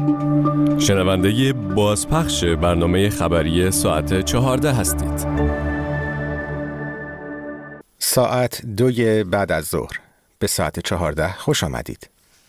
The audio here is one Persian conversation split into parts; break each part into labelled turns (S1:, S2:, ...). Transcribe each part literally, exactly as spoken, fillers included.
S1: شنونده بازپخش برنامه خبری ساعت چهارده هستید.
S2: ساعت دوی بعد از ظهر به ساعت چهارده خوش آمدید.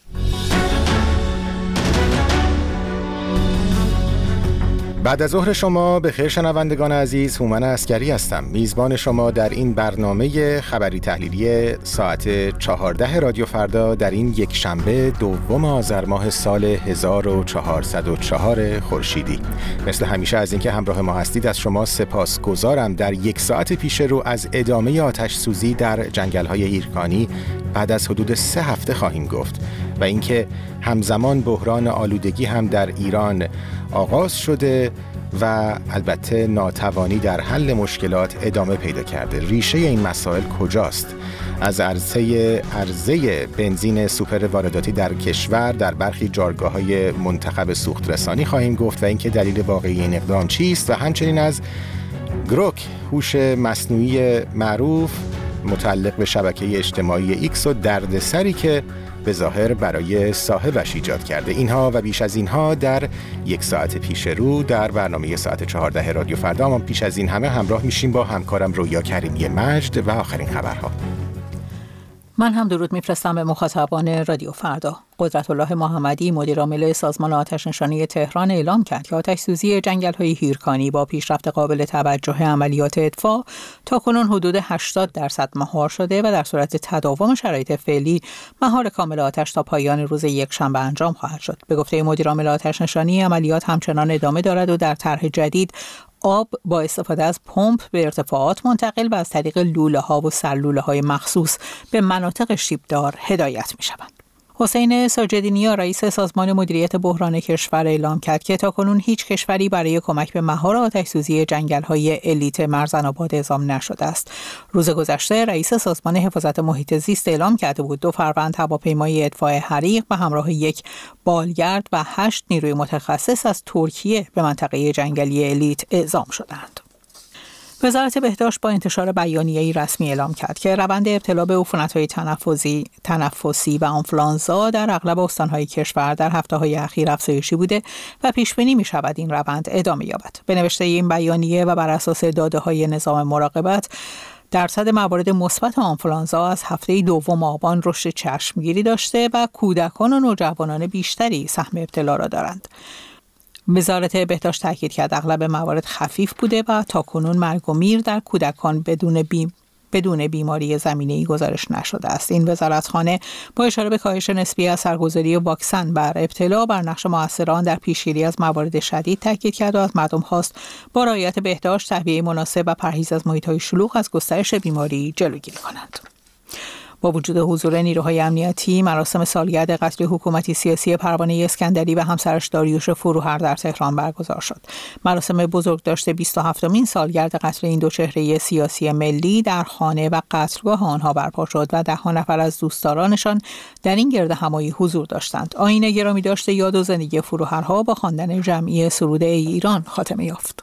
S2: بعد از ظهر شما به خیر شنوندگان عزیز، هومن عسکری هستم، میزبان شما در این برنامه خبری تحلیلی ساعت چهارده رادیو فردا در این یک شنبه دوم آذر ماه سال هزار و چهارصد و چهار خورشیدی. مثل همیشه از اینکه همراه ما هستید از شما سپاسگزارم. در یک ساعت پیش رو از ادامه آتش سوزی در جنگل‌های هیرکانی بعد از حدود سه هفته خواهیم گفت و اینکه همزمان بحران آلودگی هم در ایران آغاز شده و البته ناتوانی در حل مشکلات ادامه پیدا کرده. ریشه این مسائل کجاست؟ از عرضه عرضه بنزین سوپر وارداتی در کشور در برخی جایگاه‌های منتخب سوخت رسانی خواهیم گفت و اینکه دلیل واقعی این اقدام چیست و همچنین از گروک، هوش مصنوعی معروف متعلق به شبکه اجتماعی ایکس و دردسری که به ظاهر برای صاحبش ایجاد کرده. اینها و بیش از اینها در یک ساعت پیش رو در برنامه ساعت چهارده رادیو فردا. اما پیش از این همه همراه میشیم با همکارم رویا کریمی مجد و آخرین خبرها.
S3: من هم درود میفرستم به مخاطبان رادیو فردا. قدرت الله محمدی مدیر عامل سازمان آتش نشانی تهران اعلام کرد که آتش سوزی جنگل‌های هیرکانی با پیشرفت قابل توجه عملیات اطفاء تاکنون حدود هشتاد درصد مهار شده و در صورت تداوم شرایط فعلی مهار کامل آتش تا پایان روز یکشنبه انجام خواهد شد. به گفته مدیر عامل آتش نشانی، عملیات همچنان ادامه دارد و در طرح جدید آب با استفاده از پمپ به ارتفاعات منتقل و از طریق لوله‌ها و سرلوله‌های مخصوص به مناطق شیبدار هدایت می‌شوند. حسین ساجدینیا رئیس سازمان مدیریت بحران کشور اعلام کرد که تاکنون هیچ کشوری برای کمک به مهار آتش‌سوزی جنگل‌های الیت مرزن‌آباد اعزام نشده است. روز گذشته رئیس سازمان حفاظت محیط زیست اعلام کرده بود دو فروند هواپیمای اطفاء حریق به همراه یک بالگرد و هشت نیروی متخصص از ترکیه به منطقه جنگلی الیت اعزام شدند. وزارت بهداشت با انتشار بیانیه‌ای رسمی اعلام کرد که روند ابتلا به عفونت‌های تنفسی تنفسی و آنفولانزا در اغلب استان‌های کشور در هفته‌های اخیر افزایشی بوده و پیش‌بینی می‌شود این روند ادامه یابد. به نوشته این بیانیه و بر اساس داده‌های نظام مراقبت، درصد موارد مثبت آنفولانزا از هفته دوم آبان رشد چشمگیری داشته و کودکان و نوجوانان بیشتری سهم ابتلا را دارند. وزارت بهداشت تاکید کرد اغلب موارد خفیف بوده و تاکنون مرگ و میر در کودکان بدون بیم بدون بیماری زمینه‌ای گزارش نشده است. این وزارتخانه با اشاره به کاهش نسبی اثرگذاری واکسن بر ابتلا بر نقش مؤثر آن در پیشگیری از موارد شدید تاکید کرد و از مردم خواست با رعایت بهداشت، تهویه مناسب و پرهیز از محیط‌های شلوغ از گسترش بیماری جلوگیری کنند. با وجود حضور نیروهای امنیتی، مراسم سالگرد قتل حکومتی سیاسی پروانه اسکندری و همسرش داریوش فروهر در تهران برگزار شد. مراسم بزرگداشت بیست و هفتمین سالگرد قتل این دو چهره سیاسی ملی در خانه و قتلگاه آنها برپا شد و ده ها نفر از دوستدارانشان در این گرد همایی حضور داشتند. آیین گرامی داشته یاد و زندگی فروهرها با خواندن جمعی سرود ای ایران خاتمه یافت.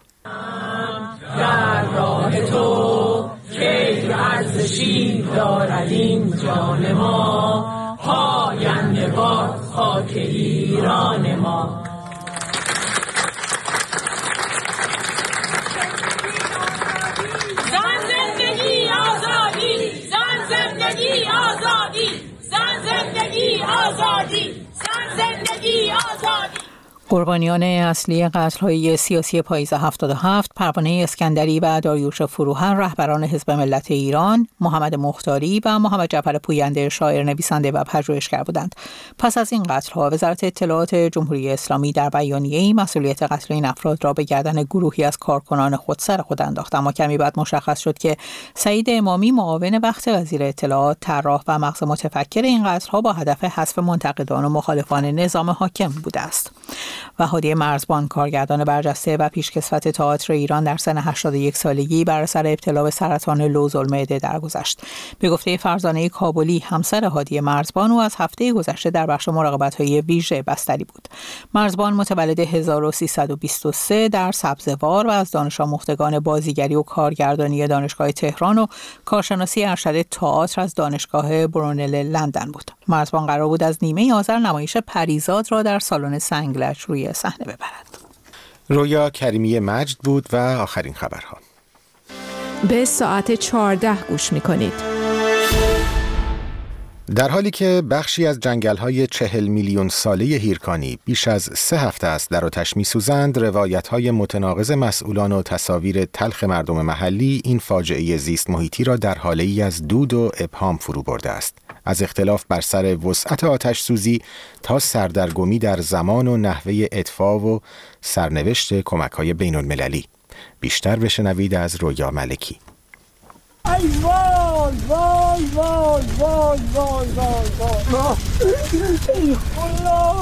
S4: در راه تو که ارزشی دارد این جان ما، پاینده باد خاک ایران ما. زن زندگی آزادی، زن زندگی آزادی، زن زندگی آزادی، زن زندگی آزادی.
S3: قربانیان اصلی قتل‌های سیاسی پاییز هفتاد و هفت، پروانه اسکندری و داریوش فروهر رهبران حزب ملت ایران، محمد مختاری و محمد جعفر پوینده شاعر، نویسنده و پژوهشگر بودند. پس از این قتل‌ها وزارت اطلاعات جمهوری اسلامی در بیانیه‌ای مسئولیت قتل این افراد را به گردن گروهی از کارکنان خودسر خود انداخت. اما کمی بعد مشخص شد که سعید امامی معاون وقت وزیر اطلاعات، طراح و مغز متفکر این قتل‌ها با هدف حذف منتقدان و مخالفان نظام حاکم بوده است. و هادی مرزبان، کارگردان برجسته و پیشکسوت تئاتر ایران، در سن هشتاد و یک سالگی بر اثر ابتلا به سرطان لوزالمعده درگذشت. به گفته فرزانه کابلی، همسر هادی مرزبان، او از هفته گذشته در بخش مراقبت‌های ویژه بستری بود. مرزبان متولد هزار و سیصد و بیست و سه در سبزوار و از دانش آموختگان بازیگری و کارگردانی دانشگاه تهران و کارشناسی ارشد تئاتر از دانشگاه برونل لندن بود. مرزبان قرار بود از نیمه آذر نمایش پریزاد را در سالن سنگلج روی صحنه ببرد.
S2: رویا کریمی مجد بود و آخرین خبرها.
S5: به ساعت چهارده گوش می‌کنید.
S2: در حالی که بخشی از جنگل‌های چهل میلیون ساله هیرکانی بیش از سه هفته است در آتش می‌سوزند، روایت‌های متناقض مسئولان و تصاویر تلخ مردم محلی این فاجعه زیست محیطی را در حاله‌ای از دود و ابهام فرو برده است. از اختلاف بر سر وسعت آتش سوزی تا سردرگمی در زمان و نحوه اطفاء و سرنوشت کمک‌های بین‌المللی. بیشتر بشنوید از رویا ملکی.
S6: ای وای وای وای وای وای وای ای خدا.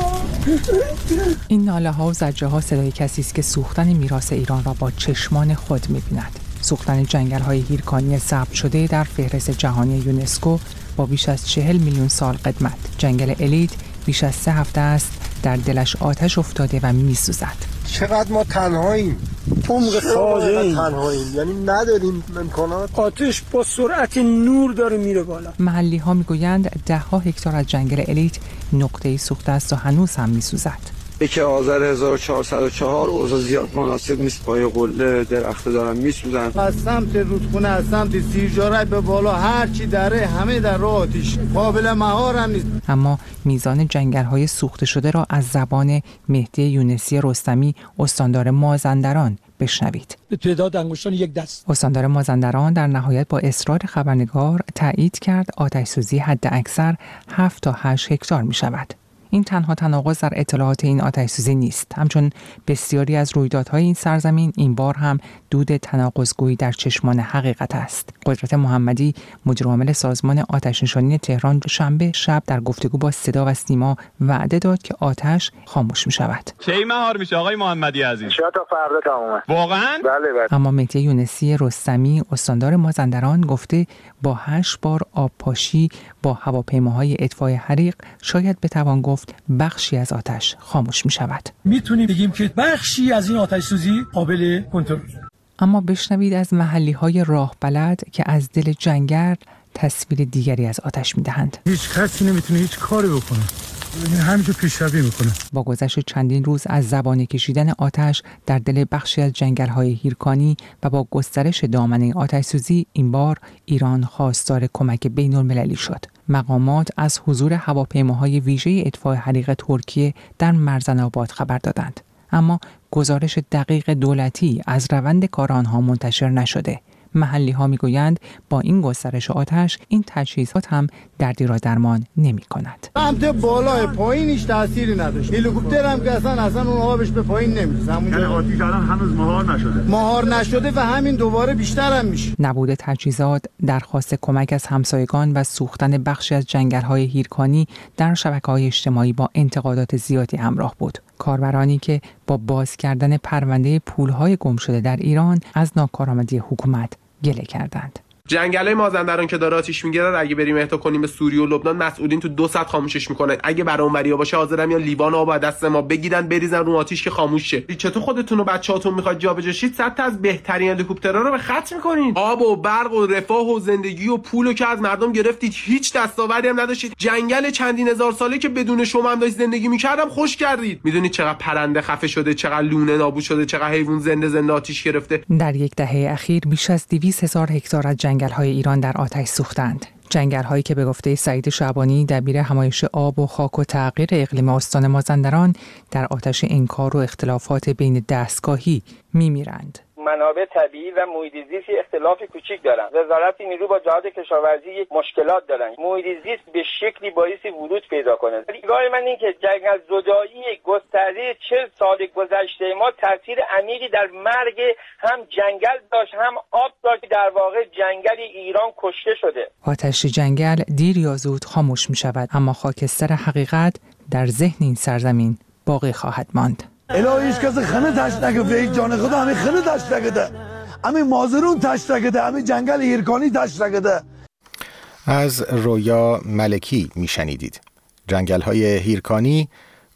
S7: این ناله ها و زجه ها صدای کسی است که سوختن میراث ایران را با چشمان خود می‌بیند. سوختن جنگل های هیرکانی ثبت شده در فهرست جهانی یونسکو با بیش از چهل میلیون سال قدمت. جنگل الیت بیش از سه هفته است در دلش آتش افتاده و می‌سوزد.
S8: چقدر ما تنهاییم، عمق خیلی تنهاییم، یعنی نداریم امکانات.
S6: آتش با سرعت نور داره میره بالا.
S7: محلی ها میگویند ده ها هکتار از جنگل الیت نقطه‌ای سوخته است و هنوز هم میسوزد.
S8: یکی آذر هزار و چهارصد و چهار اوضاع زیاد مناسب نیست، پای قله درخت دارن میسوزن.
S6: از سمت رودخونه، از سمت سیرجاره به بالا هر چی دره همه در راه آتش، قابل مهار هم نیست.
S7: اما میزان جنگل های سوخته شده را از زبان مهدی یونسی رستمی، استاندار مازندران، بشنوید.
S6: به تعداد انگشتان یک دست.
S7: استاندار مازندران در نهایت با اصرار خبرنگار تایید کرد آتش سوزی حد اکثر هفت تا هشت هکتار می شود. این تنها تناقض در اطلاعات این آتش‌سوزی نیست. همچون بسیاری از رویدادهای این سرزمین، این بار هم دود تناقض‌گویی در چشمان حقیقت است. قدرت محمدی، مدیر عامل سازمان آتش‌نشانی تهران، شنبه شب در گفتگو با صدا و سیما وعده داد که آتش خاموش می‌شود.
S9: کی مهار میشه آقای محمدی عزیز؟
S8: شاید تا فردا تمامه.
S9: واقعاً؟
S8: بله بله.
S7: اما مهدی یونسی رستمی، استاندار مازندران، گفته با هشت بار آبپاشی با هواپیماهای اطفای حریق شاید بتوان گفت بخشی از آتش خاموش می شود.
S6: میتونیم بگیم که بخشی از این آتش سوزی قابل کنترل.
S7: اما بشنوید از محلی های راه بلد که از دل جنگل تصویر دیگری از آتش می دهند.
S6: هیچ کسی نمیتونه هیچ کاری بکنه. همینجور پیشروی میکنه.
S7: با گذشت چندین روز از زبانه کشیدن آتش در دل بخشی از جنگل‌های هیرکانی و با گسترش دامنه آتش‌سوزی، این بار ایران خواستار کمک بین‌المللی شد. مقامات از حضور هواپیماهای ویژه اطفاء حریق ترکیه در مرزن‌آباد خبر دادند. اما گزارش دقیق دولتی از روند کار آنها منتشر نشده. محلی ها میگویند با این گسترش آتش این تجهیزات هم دردی را درمان نمی کند.
S6: سمت بالای پایینش تأثیری نداشت. هلیکوپتر هم که اصلا اصلا اون آبش به پایین نمیرسه.
S9: یعنی آتش الان هنوز مهار نشده.
S6: مهار نشده و همین دوباره بیشتر هم میشه.
S7: نبود تجهیزات، درخواست کمک از همسایگان و سوختن بخشی از جنگل‌های هیرکانی در شبکه‌های اجتماعی با انتقادات زیادی همراه بود. کاربرانی که با باز کردن پرونده پول‌های گم شده در ایران از ناکارآمدی حکومت گله کردند.
S10: جنگل‌های مازندران که داره آتیش میگیره، اگه بریم اهدا کنیم به سوریه و لبنان، مسئولین تو دو ساعت خاموشش میکنن. اگه برای اونوریا باشه حاضرم یا لیوان آب از دست ما بگیرن بریزن رو آتیش که خاموش شه. چطور خودتون و بچه‌هاتون میخواد جابجا شید؟ صد تا از بهترین هلیکوپترها رو به خط میکنین. آب و برق و رفاه و زندگی و پولو که از مردم گرفتید، هیچ دستاوردی هم نداشتید. جنگل چندین هزار ساله که بدون شما هم داشت زندگی میکردم خوش کردید. میدونید چقدر پرنده خفه شده، چقدر لونه نابود شده، چقدر حیوان زنده زنده آتیش گرفته.
S7: در یک دهه اخیر بیش از دویست هزار هکتار از جنگل‌های ایران در آتش سوختند. جنگل‌هایی که به گفته سعید شعبانی، دبیر همایش آب و خاک و تغییر اقلیم استان مازندران، در آتش انکار و اختلافات بین دستگاهی می‌میرند.
S11: منابع طبیعی و محیط زیستی اختلاف کوچیک دارن. وزارت نیرو با جهاد کشاورزی مشکلات دارن. محیط زیست به شکلی بایستی ورود پیدا کنه. نگاه من این که جنگل زدایی گسترده چهل سال گذشته ما تاثیر عمیقی در مرگ هم جنگل داشت، هم آب داشت. در واقع جنگل ایران کشته شده.
S7: آتش جنگل دیر یا زود خاموش می شود، اما خاکستر حقیقت در ذهن این سرزمین باقی خواهد ماند.
S12: الهی هیچ کس خنه تش نگه به یک جان خدا همین خنه تش نگه همین مازرون تش نگه همین جنگل هیرکانی تش نگه.
S2: از رویا ملکی میشنیدید. جنگل های هیرکانی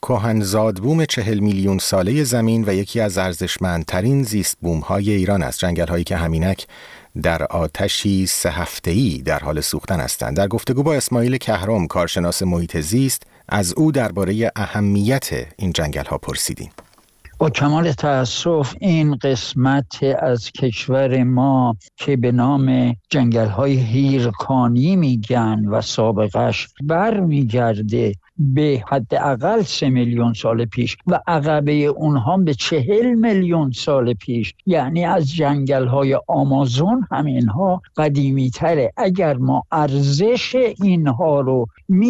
S2: کهنزاد بوم چهل میلیون ساله زمین و یکی از ارزشمندترین زیست بوم های ایران است. جنگل هایی که همینک در آتشی سه هفته‌ای در حال سوختن هستند. در گفتگو با اسماعیل کهرم، کارشناس محیط زیست، از او درباره اهمیت این جنگل ها پرسیدیم.
S13: با کمال تأسف این قسمت از کشور ما که به نام جنگل‌های هیرکانی میگن و سابقش بر میگرده به حداقل سه میلیون سال پیش و عقبه اونها به چهل میلیون سال پیش، یعنی از جنگل‌های آمازون هم اینها قدیمی تره. اگر ما ارزش اینها رو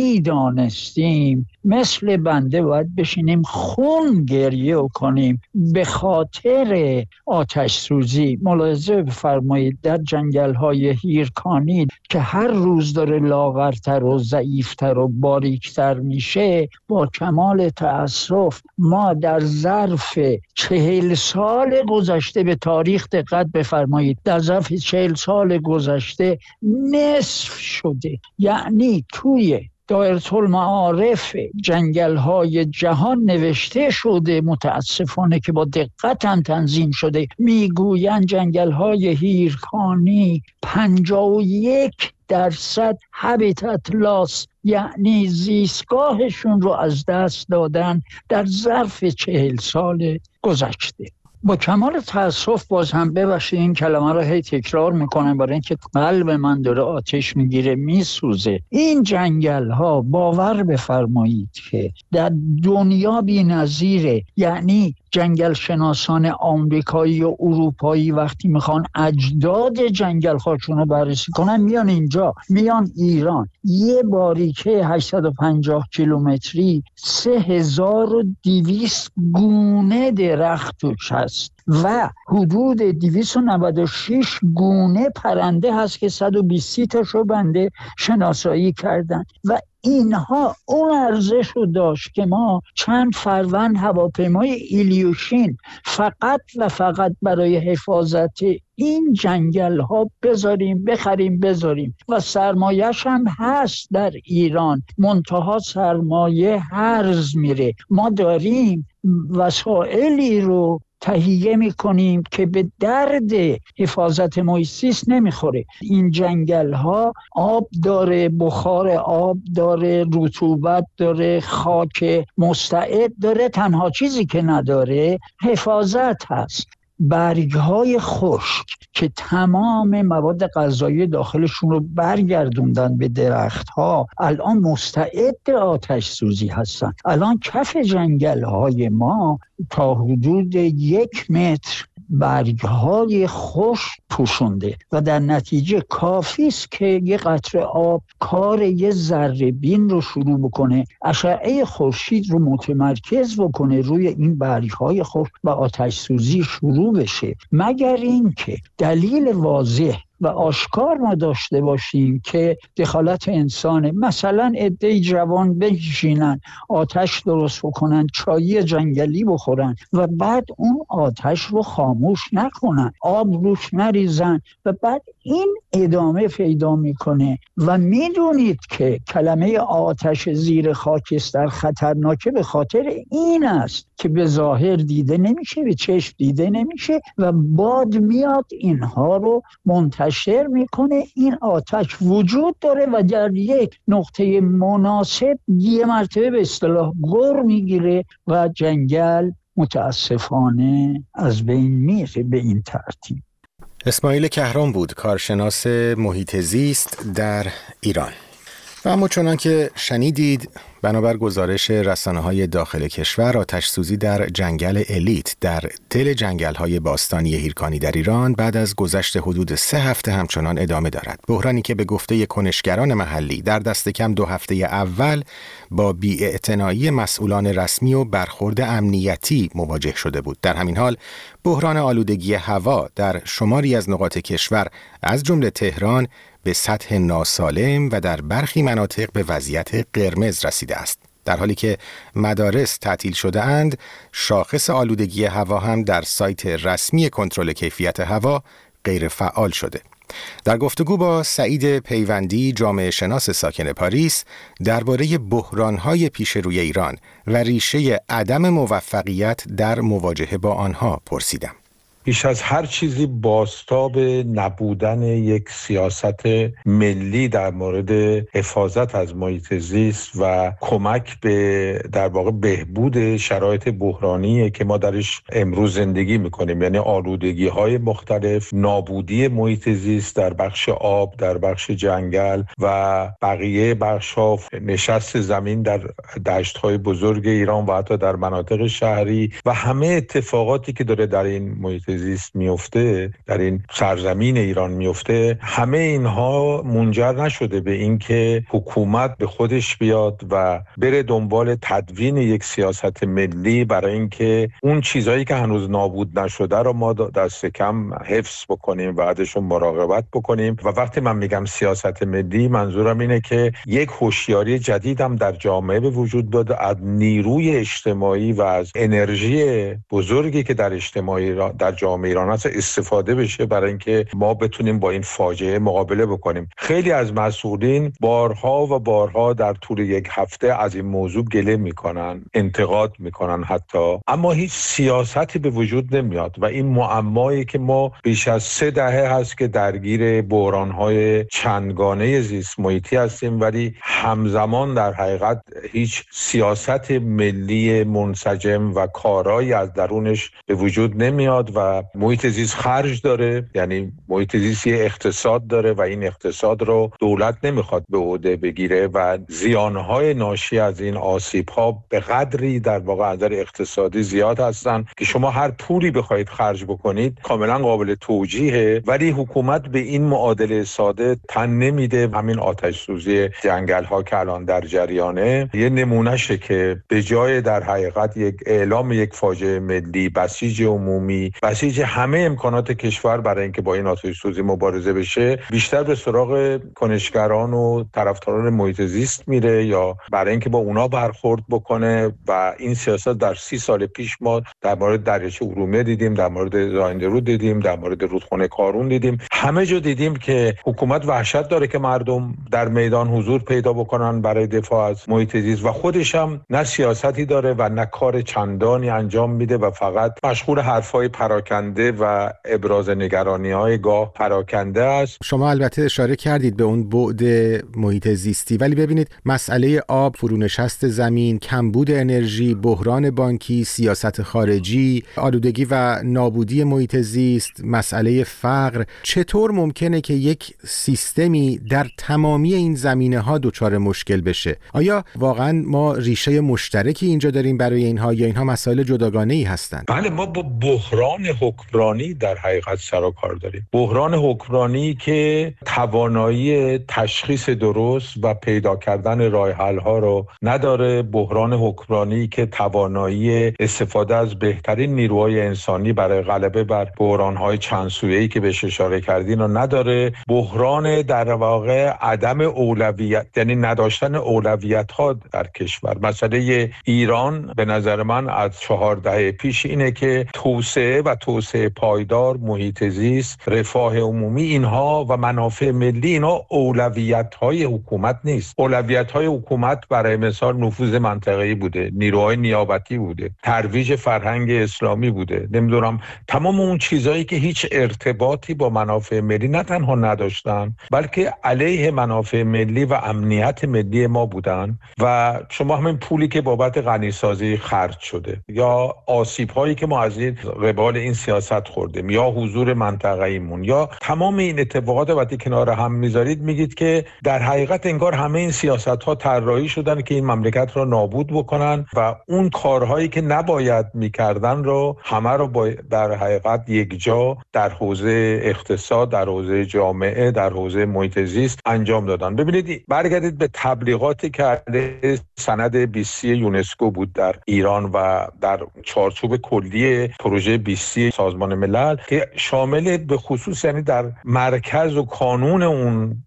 S13: میدانستیم مثل بنده باید بشینیم خون گریه و کنیم به خاطر آتش سوزی. ملاحظه بفرمایید در جنگل‌های هیرکانی که هر روز داره لاغرتر و ضعیفتر و باریکتر میشه، با کمال تأسف ما در ظرف چهل سال گذشته، به تاریخ دقت بفرمایید، در ظرف چهل سال گذشته نصف شده. یعنی توی دایره المعارف جنگل‌های جهان نوشته شده، متاسفانه که با دقت هم تنظیم شده، میگویند جنگل‌های هیرکانی پنجاه و یک درصد هابیتات لاس، یعنی زیستگاهشون رو از دست دادن در ظرف چهل سال گذشته. با کمال تأسف باز هم ببخشید این کلمه رو هی تکرار میکنم برای اینکه قلب من داره آتش میگیره، میسوزه. این جنگل ها باور بفرمایید که در دنیا بی‌نظیره. یعنی جنگل شناسان آمریکایی و اروپایی وقتی میخوان اجداد جنگل هاشون رو بررسی کنن میان اینجا، میان ایران. یه باریکه هشتصد و پنجاه کیلومتری سه هزار و دویست گونه درخت توش هست و حدود دویست و نود و شش گونه پرنده هست که صد و بیست تاشو بنده شناسایی کردن و اینها اون ارزش رو داشت که ما چند فروند هواپیمای ایلیوشین فقط و فقط برای حفاظت این جنگل ها بذاریم، بخریم بذاریم و سرمایه‌اش هم هست در ایران، منتها سرمایه هرز میره. ما داریم وسایلی رو تهیه میکنیم که به درد حفاظت محیط زیست نمیخوره. این جنگل ها آب داره، بخار آب داره، رطوبت داره، خاک مستعد داره، تنها چیزی که نداره حفاظت هست. برگ‌های خشک که تمام مواد غذایی داخلشون رو برگردوندن به درخت‌ها الان مستعد آتش سوزی هستن. الان کف جنگل‌های ما تا حدود یک متر برگ‌های خشک پوشونده و در نتیجه کافی است که یه قطره آب کار یه ذره بین رو شروع بکنه، اشعه خورشید رو متمرکز بکنه روی این برگ‌های خشک و آتش سوزی شروع بشه. مگر اینکه دلیل واضح و آشکار ما داشته باشیم که دخالت انسانه، مثلا عده‌ای جوان بنشینن آتش درست بکنن، چای جنگلی بخورن و بعد اون آتش رو خاموش نکنن، آب روش نریزن و بعد این ادامه پیدا میکنه. و میدونید که کلمه آتش زیر خاکستر خطرناکه به خاطر این است که به ظاهر دیده نمیشه، به چشم دیده نمیشه و باد میاد اینها رو منتشر میکنه. این آتش وجود داره و در یک نقطه مناسب یه مرتبه به اصطلاح گر میگیره و جنگل متاسفانه از بین میره به این ترتیب.
S2: اسماعیل کهرم بود، کارشناس محیط زیست در ایران. و اما چنان که شنیدید، بنابر گزارش رسانه‌های داخل کشور، آتش سوزی در جنگل الیت در دل جنگل‌های باستانی هیرکانی در ایران بعد از گذشت حدود سه هفته همچنان ادامه دارد. بحرانی که به گفته کنشگران محلی در دست کم دو هفته اول با بی‌اعتنایی مسئولان رسمی و برخورد امنیتی مواجه شده بود. در همین حال بحران آلودگی هوا در شماری از نقاط کشور از جمله تهران به سطح ناسالم و در برخی مناطق به وضعیت قرمز رسیده است. در حالی که مدارس تعطیل شده اند، شاخص آلودگی هوا هم در سایت رسمی کنترل کیفیت هوا غیر فعال شده. در گفتگو با سعید پیوندی، جامعه شناس ساکن پاریس، درباره بحران‌های پیش روی ایران و ریشه عدم موفقیت در مواجهه با آنها پرسیدم.
S14: بیش از هر چیزی بازتاب نبودن یک سیاست ملی در مورد حفاظت از محیط زیست و کمک به در واقع بهبود شرایط بحرانیه که ما درش امروز زندگی میکنیم، یعنی آلودگی‌های مختلف، نابودی محیط زیست در بخش آب، در بخش جنگل و بقیه بخش‌ها، نشست زمین در دشت‌های بزرگ ایران و حتی در مناطق شهری و همه اتفاقاتی که داره در این محیط زیست میفته، در این سرزمین ایران میفته، همه اینها منجر نشده به اینکه حکومت به خودش بیاد و بره دنبال تدوین یک سیاست ملی برای اینکه اون چیزایی که هنوز نابود نشده رو ما دست کم حفظ بکنیم و ازشون مراقبت بکنیم. و وقتی من میگم سیاست ملی، منظورم اینه که یک هوشیاری جدیدم در جامعه به وجود بیاد، از نیروی اجتماعی و از انرژی بزرگی که در اجتماعی در جامعه ایران هست استفاده بشه برای اینکه ما بتونیم با این فاجعه مقابله بکنیم. خیلی از مسئولین بارها و بارها در طول یک هفته از این موضوع گله میکنن، انتقاد میکنن حتی، اما هیچ سیاستی به وجود نمیاد و این معمایی که ما بیش از سه دهه هست که درگیر بحران‌های چندگانه زیست محیطی هستیم، ولی همزمان در حقیقت هیچ سیاست ملی منسجم و کارایی از درونش به وجود نمیاد و محیط زیست خرج داره، یعنی محیط زیست یه اقتصاد داره و این اقتصاد رو دولت نمیخواد به عهده بگیره و زیانهای ناشی از این آسیب‌ها به قدری در واقع از نظر اقتصادی زیاد هستن که شما هر پولی بخواید خرج بکنید کاملا قابل توجیهه، ولی حکومت به این معادله ساده تن نمیده. همین آتش سوزی جنگل‌ها که الان در جریانه یه نمونهشه که به جای در حقیقت یک اعلام یک فاجعه ملی، بسیج عمومی، بسیج همه امکانات کشور برای اینکه با این آتش سوزی مبارزه بشه، بیشتر به سراغ کنشگران و طرفداران محیط زیست میره یا برای اینکه با اونا برخورد بکنه. و این سیاست در سی سال پیش ما در مورد دریاچه ارومیه دیدیم، در مورد زاینده رود دیدیم، در مورد رودخانه کارون دیدیم، همه جا دیدیم که حکومت وحشت داره که مردم در میدان حضور پیدا بکنن برای دفاع از محیط زیست و خودش هم نه سیاستی داره و نه کار چندانی انجام میده و فقط مشغول حرفای پراکنده و ابراز نگرانی‌های گاه پراکنده است.
S2: شما البته اشاره کردید به اون بعد محیط زیستی، ولی ببینید مسئله آب، فرونشست زمین، کمبود انرژی، بحران بانکی، سیاست خارجی، آلودگی و نابودی محیط زیست، مسئله فقر، چطور ممکنه که یک سیستمی در تمامی این زمینه‌ها دچار مشکل بشه؟ آیا واقعا ما ریشه مشترکی اینجا داریم برای اینها یا اینها مسائل جداگانه‌ای هستند؟
S14: بله، ما با بحران حکمرانی در حقیقت سر و کار داریم. بحران حکمرانی که توانایی تشخیص درست و پیدا کردن راه حل ها رو نداره، بحران حکمرانی که توانایی استفاده از بهترین نیروهای انسانی برای غلبه بر بحران های چند سویه‌ای که بهش اشاره کردین رو نداره، بحران در واقع عدم اولویت، یعنی نداشتن اولویت ها در کشور. مسئله ایران به نظر من از چهار دهه پیش اینه که توسعه و توسعه پایدار، محیط زیست، رفاه عمومی، اینها و منافع ملی، اینها اولویت‌های حکومت نیست. اولویت‌های حکومت برای مثال نفوذ منطقه‌ای بوده، نیروهای نیابتی بوده، ترویج فرهنگ اسلامی بوده، نمیدونم تمام اون چیزایی که هیچ ارتباطی با منافع ملی نه تنها نداشتن بلکه علیه منافع ملی و امنیت ملی ما بودن. و شما همین پولی که بابت غنیسازی خرج شده یا آسیب‌هایی که ما از این قبال این سیاست خوردیم یا حضور منطقه‌ایمون یا تمام این اتفاقات وقتی کنار هم میذارید میگید که در حقیقت انگار همه این سیاست‌ها طراحی شدن که این مملکت رو نابود بکنن و اون کارهایی که نباید میکردن رو همه رو با در حقیقت یک جا در حوزه اقتصاد، در حوزه جامعه، در حوزه محیط زیست انجام دادن. ببینید، برگردید به تبلیغاتی که علیه سند بیستی یونسکو بود در ایران و در چارچوب کلی پروژه بیستی سازمان ملل که شامل به خصوص یعنی در مرکز و کانون اون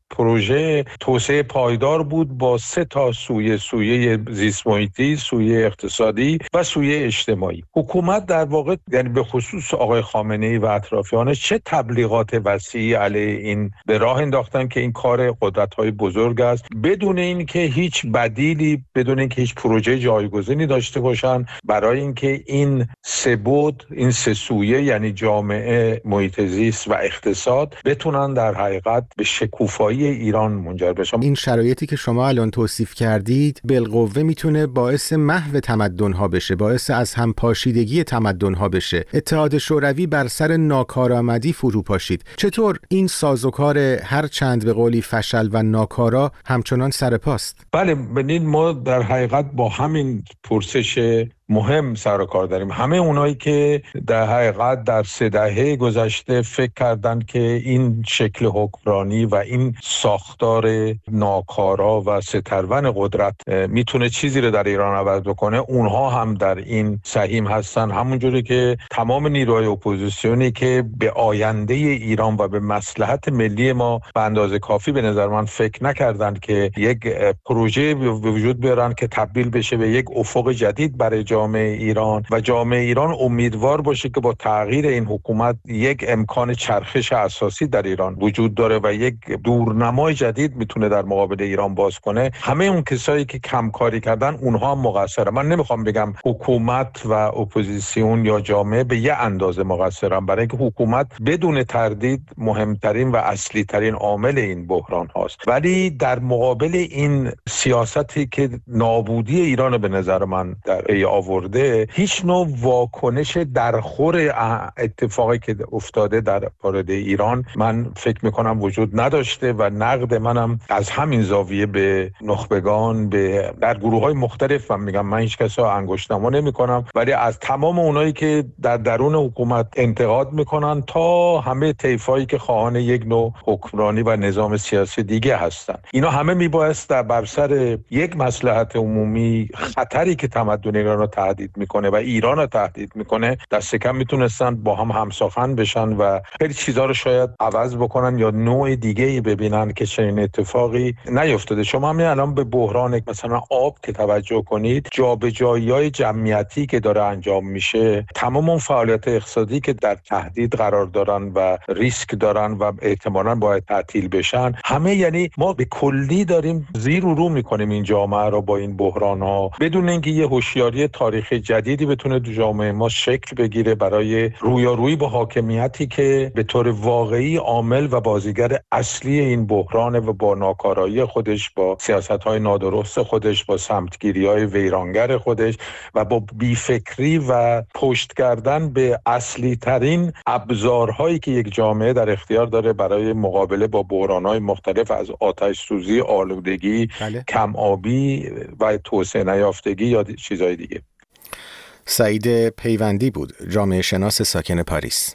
S14: پروژه توسعه پایدار بود با سه تا سویه: سویه زیست محیطی، سویه اقتصادی و سویه اجتماعی. حکومت در واقع، یعنی به خصوص آقای خامنه‌ای و اطرافیانش، چه تبلیغات وسیعی علیه این به راه انداختن که این کار قدرت‌های بزرگ است، بدون اینکه هیچ بدیلی، بدون اینکه هیچ پروژه جایگزینی داشته باشن برای اینکه این سه بعد، این سه سویه، یعنی جامعه، محیط زیست و اقتصاد، بتونن در حقیقت به شکوفایی ایران منجر بشن.
S2: این شرایطی که شما الان توصیف کردید بالقوه میتونه باعث محو تمدن‌ها بشه، باعث از هم پاشیدگی تمدن‌ها بشه. اتحاد شوروی بر سر ناکارآمدی فرو پاشید. چطور این سازوکار هر چند به قولی فشل و ناکارا همچنان سر پاست؟
S14: بله، ببینید ما در حقیقت با همین پرسش مهم سر و کار داریم. همه اونایی که در حقیقت در سه دهه گذشته فکر کردند که این شکل حکمرانی و این ساختار ناکارا و سترون قدرت میتونه چیزی رو در ایران عوض بکنه، اونها هم در این سهیم هستن. همونجوری که تمام نیروهای اپوزیسیونی که به آینده ایران و به مصلحت ملی ما به اندازه کافی به نظر من فکر نکردند که یک پروژه به وجود بیارن که تبدیل بشه به یک افق جدید برای جامعه ایران و جامعه ایران امیدوار باشه که با تغییر این حکومت یک امکان چرخش اساسی در ایران وجود داره و یک دورنمای جدید میتونه در مقابل ایران باز کنه. همه اون کسایی که کمکاری کردن اونها هم مقصرن. من نمیخوام بگم حکومت و اپوزیسیون یا جامعه به یه اندازه مقصرن، برای اینکه حکومت بدون تردید مهمترین و اصلی ترین عامل این بحران هاست، ولی در مقابل این سیاستی که نابودی ایران به نظر من در پی آورده، هیچ نوع واکنش درخور اتفاقی که افتاده در مورد ایران من فکر میکنم وجود نداشته و نقد منم از همین زاویه به نخبگان، به در گروه‌های مختلف، من میگم من هیچ کس رو انگشت‌نما نمی‌کنم، ولی از تمام اونایی که در درون حکومت انتقاد میکنن تا همه طیفایی که خواهان یک نوع حکمرانی و نظام سیاسی دیگه هستن، اینا همه میبایست در بر سر یک مصلحت عمومی، خطری که تمدن ایران رو تهدید میکنه و ایران رو تهدید میکنه، دست کم میتونستن با هم همسخن بشن و خیلی چیزا رو شاید عوض بکنن یا نوع دیگه‌ای ببینن که چنین اتفاقی نیفتاده. شما همین الان به بحران مثلا آب که توجه کنید، جابجایی‌های جمعیتی که داره انجام میشه، تمام اون فعالیت اقتصادی که در تهدید قرار دارن و ریسک دارن و احتمالاً باید تعطیل بشن، همه یعنی ما به کلی داریم زیر و رو میکنیم این جامعه رو با این بحران‌ها، بدون اینکه یه هوشیاری تاریخی جدیدی بتونه تو جامعه ما شکل بگیره برای رویارویی با حاکمیتی که به طور واقعی عامل و بازیگر اصلی این بحرانه و با ناکارایی خودش، با سیاست‌های نادرست خودش، با سمتگیری‌های ویرانگر خودش و با بیفکری و پشت کردن به اصلی ترین ابزارهایی که یک جامعه در اختیار داره برای مقابله با بحران‌های مختلف، از آتش سوزی، آلودگی، بله. کم آبی و توسعه نیافتگی یا چیزهای دیگه.
S2: سعید پیوندی بود، جامعه شناس ساکن پاریس.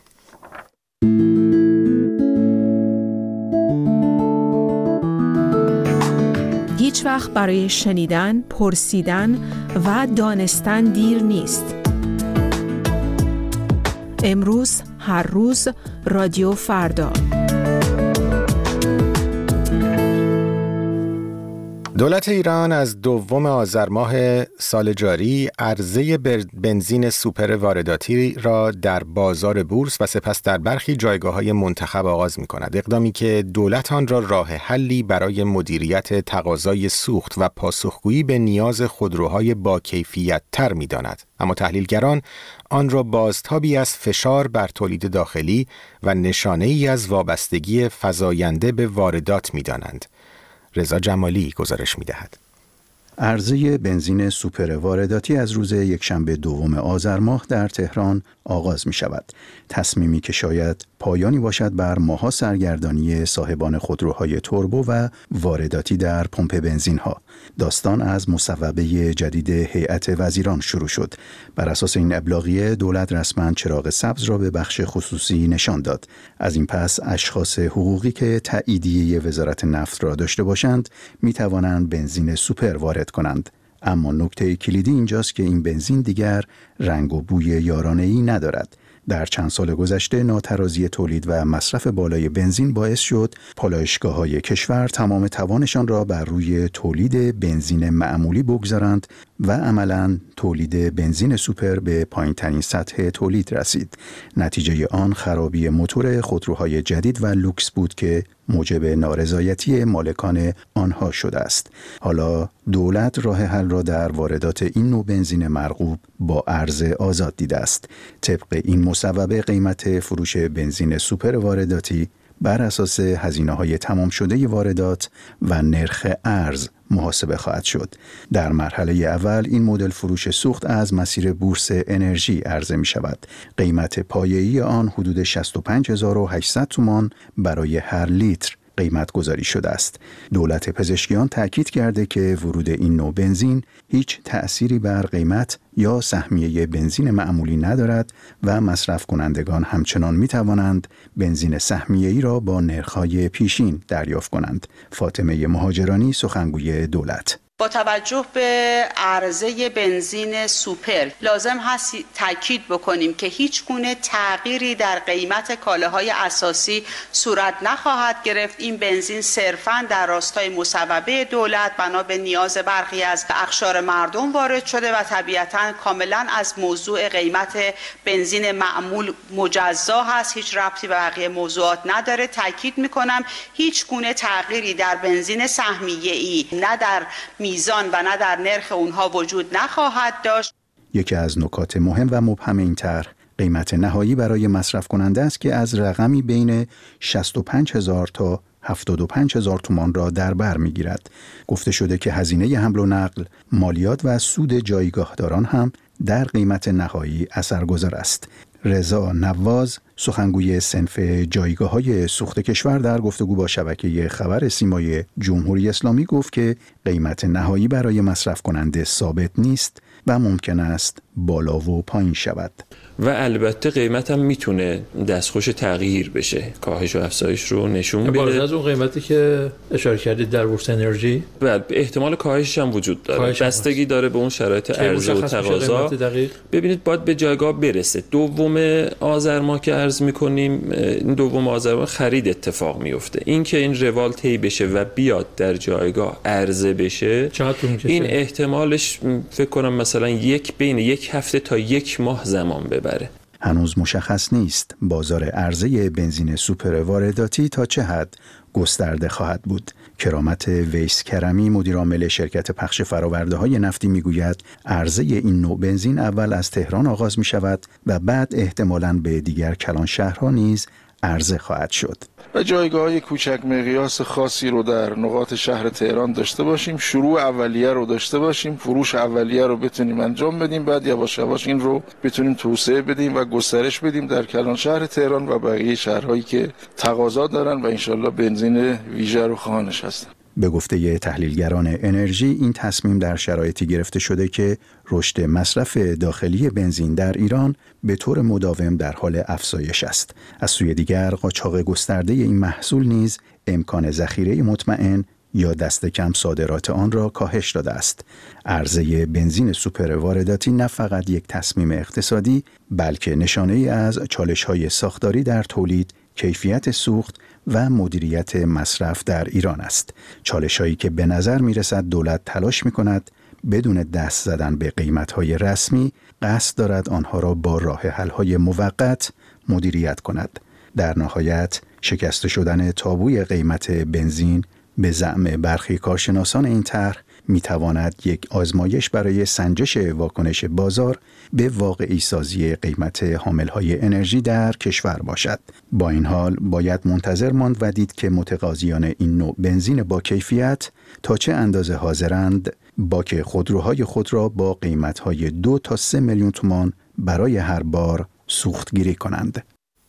S5: هیچ وقت برای شنیدن، پرسیدن و دانستن دیر نیست. امروز، هر روز، رادیو فردا.
S2: دولت ایران از دوم آذر ماه سال جاری عرضه بنزین سوپر وارداتی را در بازار بورس و سپس در برخی جایگاه‌های منتخب آغاز می‌کند. اقدامی که دولت آن را راه حلی برای مدیریت تقاضای سوخت و پاسخگویی به نیاز خودروهای با کیفیت تر می‌داند. اما تحلیلگران آن را بازتابی از فشار بر تولید داخلی و نشانه‌ای از وابستگی فزاینده به واردات می‌دانند. رضا جمالی گزارش می‌دهد.
S15: عرضه بنزین سوپر وارداتی از روز یکشنبه دوم آذر ماه در تهران آغاز می شود. تصمیمی که شاید پایانی باشد بر ماها سرگردانی صاحبان خودروهای توربو و وارداتی در پمپ بنزین ها. داستان از مصوبه جدید هیئت وزیران شروع شد. بر اساس این ابلاغیه دولت رسما چراغ سبز را به بخش خصوصی نشان داد. از این پس اشخاص حقوقی که تاییدیه وزارت نفت را داشته باشند می توانند بنزین سوپر وارد کنند. اما نکته کلیدی اینجاست که این بنزین دیگر رنگ و بوی یارانه‌ای ندارد. در چند سال گذشته ناترازی تولید و مصرف بالای بنزین باعث شد پالایشگاه‌های کشور تمام توانشان را بر روی تولید بنزین معمولی بگذارند و عملاً تولید بنزین سوپر به پایین‌ترین سطح تولید رسید. نتیجه آن خرابی موتور خودروهای جدید و لوکس بود که موجب نارضایتی مالکان آنها شده است. حالا دولت راه حل را در واردات این نوع بنزین مرغوب با عرضه آزاد دیده است. طبق این مصوبه قیمت فروش بنزین سوپر وارداتی بر اساس هزینه‌های تمام شده واردات و نرخ ارز محاسبه خواهد شد. در مرحله اول این مدل فروش سوخت از مسیر بورس انرژی عرضه می شود. قیمت پایه‌ای آن حدود شصت و پنج هزار و هشتصد تومان برای هر لیتر قیمت گذاری شده است. دولت پزشکیان تاکید کرده که ورود این نوع بنزین هیچ تأثیری بر قیمت یا سهمیه بنزین معمولی ندارد و مصرف کنندگان همچنان می توانند بنزین سهمیه‌ای را با نرخ‌های پیشین دریافت کنند. فاطمه مهاجرانی، سخنگوی دولت:
S16: با توجه به عرضه بنزین سوپر لازم هست تاکید بکنیم که هیچ گونه تغییری در قیمت کالاهای اساسی صورت نخواهد گرفت. این بنزین صرفاً در راستای مصوبه دولت بنا به نیاز برخی از اقشار مردم وارد شده و طبیعتاً کاملاً از موضوع قیمت بنزین معمول مجزا هست، هیچ ربطی به بقیه موضوعات نداره. تاکید میکنم هیچ گونه تغییری در بنزین سهمیه‌ای نه در میزان و نه در نرخ اونها وجود نخواهد داشت.
S15: یکی از نکات مهم و مبهم این طرح قیمت نهایی برای مصرف کننده است که از رقمی بین شصت و پنج هزار تا هفتاد و پنج هزار تومان را در بر می‌گیرد. گفته شده که هزینه حمل و نقل، مالیات و سود جایگاهداران هم در قیمت نهایی اثرگذار است. رضا نواز، سخنگوی صنف جایگاه‌های سوخت کشور، در گفتگو با شبکه خبر سیمای جمهوری اسلامی گفت که قیمت نهایی برای مصرف کننده ثابت نیست و ممکن است بالا و پایین شود.
S17: و البته قیمت هم میتونه دستخوش تغییر بشه، کاهش و افزایش رو نشون میده.
S18: بالاتر از اون قیمتی که اشاره کردید در بورس انرژی،
S17: بله، احتمال کاهشش هم وجود داره. بستگی داره به اون شرایط عرضه و تقاضا. ببینید باید به جایگاه برسه. دوم آذر ماه که عرض میکنیم، این دوم آذر ماه خرید اتفاق میفته. این که این روال طی بشه و بیاد در جایگاه عرضه بشه، این احتمالش فکر کنم مثلا یک بین یک هفته تا یک ماه زمان ببره.
S15: هنوز مشخص نیست بازار عرضه بنزین سوپر وارداتی تا چه حد گسترده خواهد بود. کرامت ویس کرمی، مدیرعامل شرکت پخش فرآورده‌های نفتی، میگوید عرضه این نوع بنزین اول از تهران آغاز می شود و بعد احتمالاً به دیگر کلان شهرها نیز عرضه خواهد شد.
S19: و جایگاه‌های کوچک مقیاس خاصی رو در نقاط شهر تهران داشته باشیم، شروع اولیه رو داشته باشیم، فروش اولیه رو بتونیم انجام بدیم، بعد یواش یواش این رو بتونیم توسعه بدیم و گسترش بدیم در کلان شهر تهران و بقیه شهرهایی که تقاضا دارن و انشالله بنزین ویژه رو خواهانش هستن.
S15: به گفته تحلیلگران انرژی، این تصمیم در شرایطی گرفته شده که رشد مصرف داخلی بنزین در ایران به طور مداوم در حال افزایش است. از سوی دیگر قاچاق گسترده این محصول نیز امکان ذخیره مطمئن یا دست کم صادرات آن را کاهش داده است. عرضه بنزین سوپر وارداتی نه فقط یک تصمیم اقتصادی، بلکه نشانه‌ای از چالش‌های ساختاری در تولید، کیفیت سوخت و مدیریت مصرف در ایران است. چالش‌هایی که به نظر می‌رسد دولت تلاش می‌کند بدون دست زدن به قیمت‌های رسمی قصد دارد آنها را با راه حل‌های موقت مدیریت کند. در نهایت شکسته شدن تابوی قیمت بنزین به زعم برخی کارشناسان این طرح می‌تواند یک آزمایش برای سنجش واکنش بازار به واقعی سازی قیمت حامل‌های انرژی در کشور باشد. با این حال باید منتظر ماند و دید که متقاضیان این نوع بنزین با کیفیت تا چه اندازه حاضرند باک خودروهای خود را با قیمت‌های دو تا سه میلیون تومان برای هر بار سوختگیری کنند.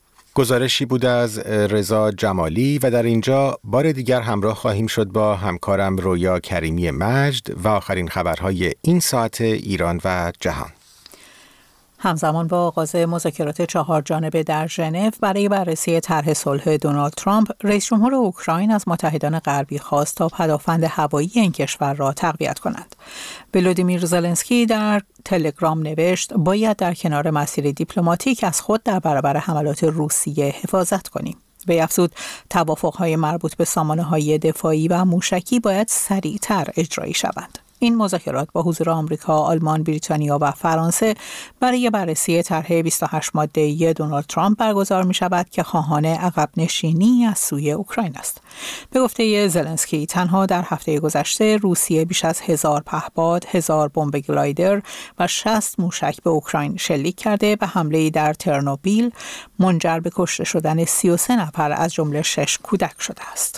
S2: گزارشی بود از رضا جمالی و در اینجا بار دیگر همراه خواهیم شد با همکارم رویا کریمی مجد و آخرین خبرهای این ساعت ایران و جهان.
S3: همزمان با آغاز مذاکرات چهار جانبه در ژنو برای بررسی طرح صلح دونالد ترامپ، رئیس جمهور اوکراین از متحدان غربی خواست تا پدافند هوایی این کشور را تقویت کنند. ولودیمیر زلنسکی در تلگرام نوشت: باید در کنار مسیر دیپلماتیک از خود در برابر حملات روسیه حفاظت کنیم. وی افزود توافق‌های مربوط به سامانه‌های دفاعی و موشکی باید سریعتر اجرایی شوند. این مذاکرات با حضور آمریکا، آلمان، بریتانیا و فرانسه برای بررسی طرح بیست و هشت ماده‌ای دونالد ترامپ برگزار می شود که خواهان عقب نشینی از سوی اوکراین است. به گفته زلنسکی، تنها در هفته گذشته روسیه بیش از هزار پهپاد، هزار بمب گلایدر و شصت موشک به اوکراین شلیک کرده و حمله در ترنوبیل منجر به کشته شدن سی و سه نفر از جمله شش کودک شده است.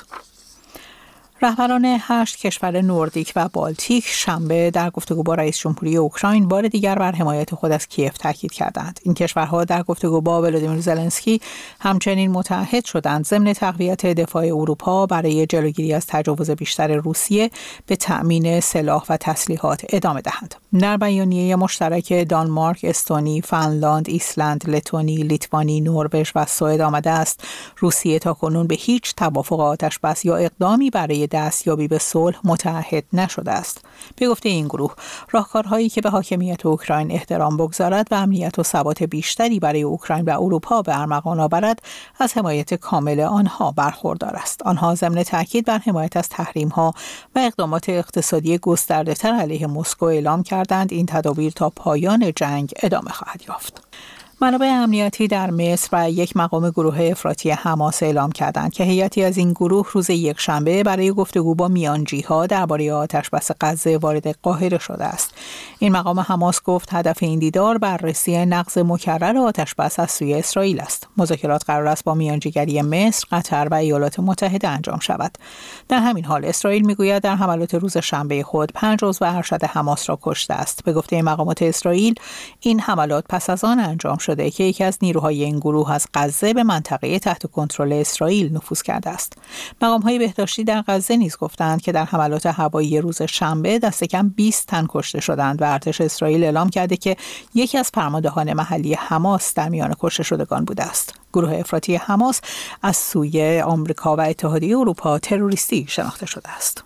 S3: رهبران هشت کشور نوردیک و بالتیک شنبه در گفتگو با رئیس جمهوری اوکراین بار دیگر بر حمایت خود از کیف تاکید کردند. این کشورها در گفتگو با ولودیمیر زلنسکی همچنین متحد شدند ضمن تقویت دفاع اروپا برای جلوگیری از تجاوز بیشتر روسیه به تأمین سلاح و تسلیحات ادامه دهند. در بیانیه مشترک دانمارک، استونی، فنلاند، ایسلند، لتونی، لیتوانی، نروژ و سوئد آمده است روسیه تاکنون به هیچ توافق آتشبس یا اقدامی برای دستیابی به صلح متعهد نشده است. به گفته این گروه، راهکارهایی که به حاکمیت اوکراین احترام بگذارد و امنیت و ثبات بیشتری برای اوکراین و اروپا به ارمغان آورد، از حمایت کامل آنها برخوردار است. آنها ضمن تاکید بر حمایت از تحریم‌ها و اقدامات اقتصادی گسترده‌تر علیه مسکو اعلام کردند این تدابیر تا پایان جنگ ادامه خواهد یافت. منابع امنیتی در مصر و یک مقام گروه افراطی حماس اعلام کردند که هیئتی از این گروه روز یکشنبه برای گفتگو با میانجی‌ها درباره آتشبس غزه وارد قاهره شده است. این مقام حماس گفت هدف این دیدار بررسی نقض مکرر آتشبس از سوی اسرائیل است. مذاکرات قرار است با میانجیگری مصر، قطر و ایالات متحده انجام شود. در همین حال اسرائیل میگوید در حملات روز شنبه خود پنج عضو ارشد حماس را کشته است. به گفته مقامات اسرائیل، این حملات پس از آن انجام شده که یکی از نیروهای این گروه از غزه به منطقه تحت کنترل اسرائیل نفوذ کرده است. مقام‌های بهداشتی در غزه نیز گفتند که در حملات هوایی روز شنبه دست کم بیست تن کشته شدند و ارتش اسرائیل اعلام کرده که یکی از فرماندهان محلی حماس در میان کشته شدگان بوده است. گروه افراطی حماس از سوی آمریکا و اتحادیه اروپا تروریستی شناخته شده است.